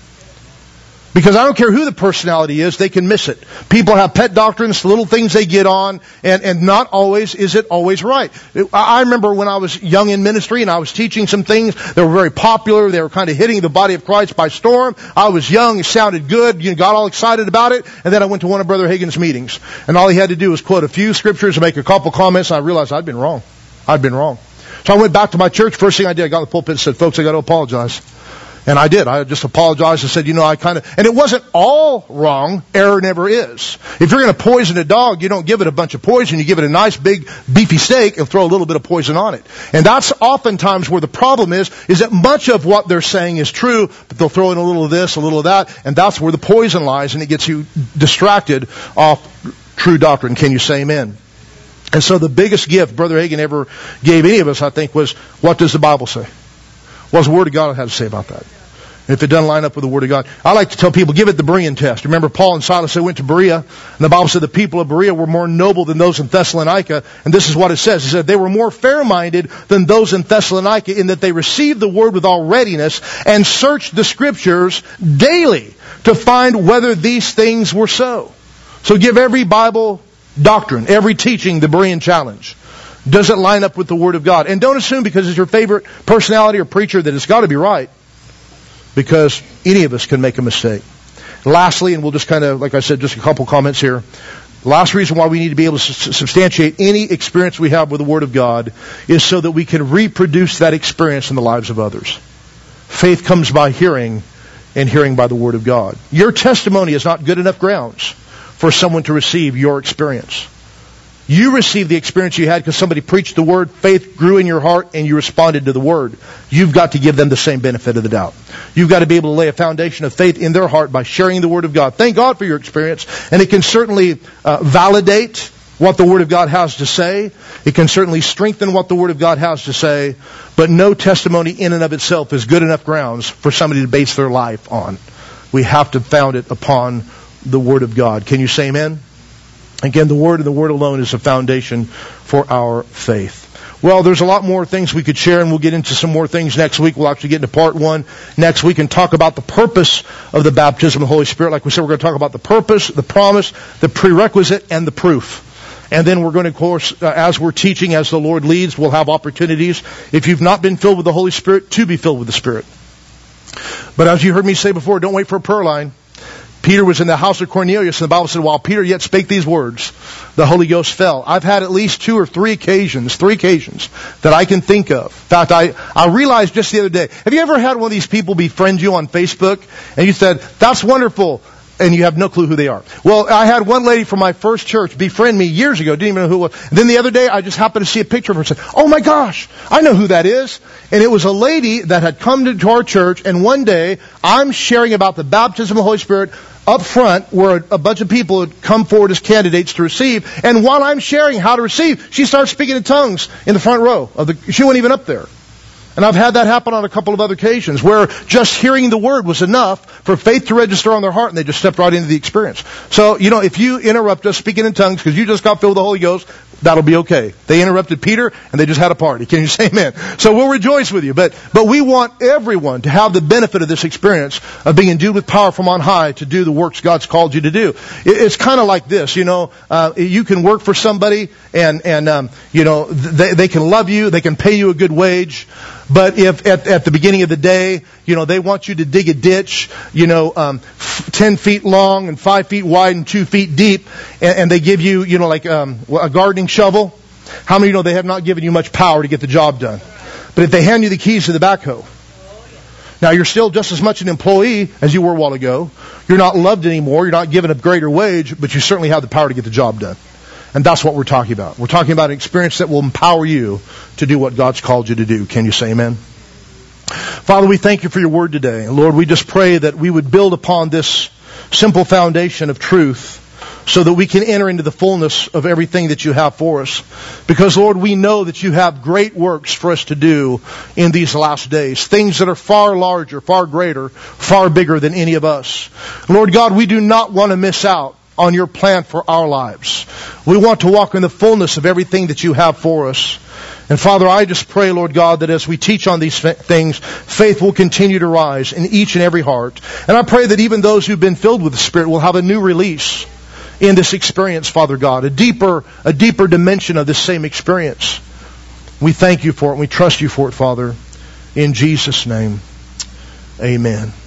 Because I don't care who the personality is, they can miss it. People have pet doctrines, little things they get on, and not always is it always right. I remember when I was young in ministry and I was teaching some things that were very popular. They were kind of hitting the body of Christ by storm. I was young, it sounded good, got all excited about it, and then I went to one of Brother Hagin's meetings. And all he had to do was quote a few scriptures and make a couple comments, and I realized I'd been wrong. So I went back to my church. First thing I did, I got in the pulpit and said, folks, I got to apologize. And I did. I just apologized and said, and it wasn't all wrong. Error never is. If you're going to poison a dog, you don't give it a bunch of poison. You give it a nice big beefy steak and throw a little bit of poison on it. And that's oftentimes where the problem is that much of what they're saying is true, but they'll throw in a little of this, a little of that, and that's where the poison lies, and it gets you distracted off true doctrine. Can you say amen? And so the biggest gift Brother Hagin ever gave any of us, I think, was, what does the Bible say? What does the Word of God have to say about that? And if it doesn't line up with the Word of God, I like to tell people, give it the Berean test. Remember Paul and Silas, they went to Berea, and the Bible said the people of Berea were more noble than those in Thessalonica, and this is what it says. It said they were more fair-minded than those in Thessalonica in that they received the Word with all readiness and searched the Scriptures daily to find whether these things were so. So give every Bible doctrine, every teaching the Berean challenge. Does it line up with the Word of God? And don't assume because it's your favorite personality or preacher that it's got to be right. Because any of us can make a mistake. Lastly, and we'll just kind of, like I said, just a couple comments here. The last reason why we need to be able to substantiate any experience we have with the Word of God is so that we can reproduce that experience in the lives of others. Faith comes by hearing, and hearing by the Word of God. Your testimony is not good enough grounds for someone to receive your experience. You received the experience you had because somebody preached the Word, faith grew in your heart, and you responded to the Word. You've got to give them the same benefit of the doubt. You've got to be able to lay a foundation of faith in their heart by sharing the Word of God. Thank God for your experience, and it can certainly validate what the Word of God has to say. It can certainly strengthen what the Word of God has to say. But no testimony in and of itself is good enough grounds for somebody to base their life on. We have to found it upon the Word of God. Can you say amen? Again, the Word and the Word alone is a foundation for our faith. Well, there's a lot more things we could share, and we'll get into some more things next week. We'll actually get into part 1 next week and talk about the purpose of the baptism of the Holy Spirit. Like we said, we're going to talk about the purpose, the promise, the prerequisite, and the proof. And then we're going to, of course, as we're teaching, as the Lord leads, we'll have opportunities, if you've not been filled with the Holy Spirit, to be filled with the Spirit. But as you heard me say before, don't wait for a prayer line. Peter was in the house of Cornelius, and the Bible said, while Peter yet spake these words, the Holy Ghost fell. I've had at least 2 or 3 occasions that I can think of. In fact, I realized just the other day, have you ever had one of these people befriend you on Facebook, and you said, that's wonderful, and you have no clue who they are? Well, I had one lady from my first church befriend me years ago, didn't even know who it was. And then the other day, I just happened to see a picture of her and said, oh my gosh, I know who that is. And it was a lady that had come to our church, and one day, I'm sharing about the baptism of the Holy Spirit up front, where a bunch of people had come forward as candidates to receive. And while I'm sharing how to receive, she starts speaking in tongues in the front row. She wasn't even up there. And I've had that happen on a couple of other occasions, where just hearing the Word was enough for faith to register on their heart, and they just stepped right into the experience. So, if you interrupt us speaking in tongues because you just got filled with the Holy Ghost, that'll be okay. They interrupted Peter, and they just had a party. Can you say amen? So we'll rejoice with you. But we want everyone to have the benefit of this experience of being endued with power from on high to do the works God's called you to do. It's kind of like this, you can work for somebody, and they can love you, they can pay you a good wage. But if at the beginning of the day, they want you to dig a ditch, 10 feet long and 5 feet wide and 2 feet deep, and they give you, a gardening shovel, how many know they have not given you much power to get the job done? But if they hand you the keys to the backhoe, now you're still just as much an employee as you were a while ago. You're not loved anymore. You're not given a greater wage, but you certainly have the power to get the job done. And that's what we're talking about. We're talking about an experience that will empower you to do what God's called you to do. Can you say amen? Father, we thank you for your word today. Lord, we just pray that we would build upon this simple foundation of truth so that we can enter into the fullness of everything that you have for us. Because, Lord, we know that you have great works for us to do in these last days. Things that are far larger, far greater, far bigger than any of us. Lord God, we do not want to miss out on your plan for our lives. We want to walk in the fullness of everything that you have for us. And Father, I just pray, Lord God, that as we teach on these things, faith will continue to rise in each and every heart. And I pray that even those who've been filled with the Spirit will have a new release in this experience, Father God, a deeper dimension of this same experience. We thank you for it, and we trust you for it, Father. In Jesus' name, amen.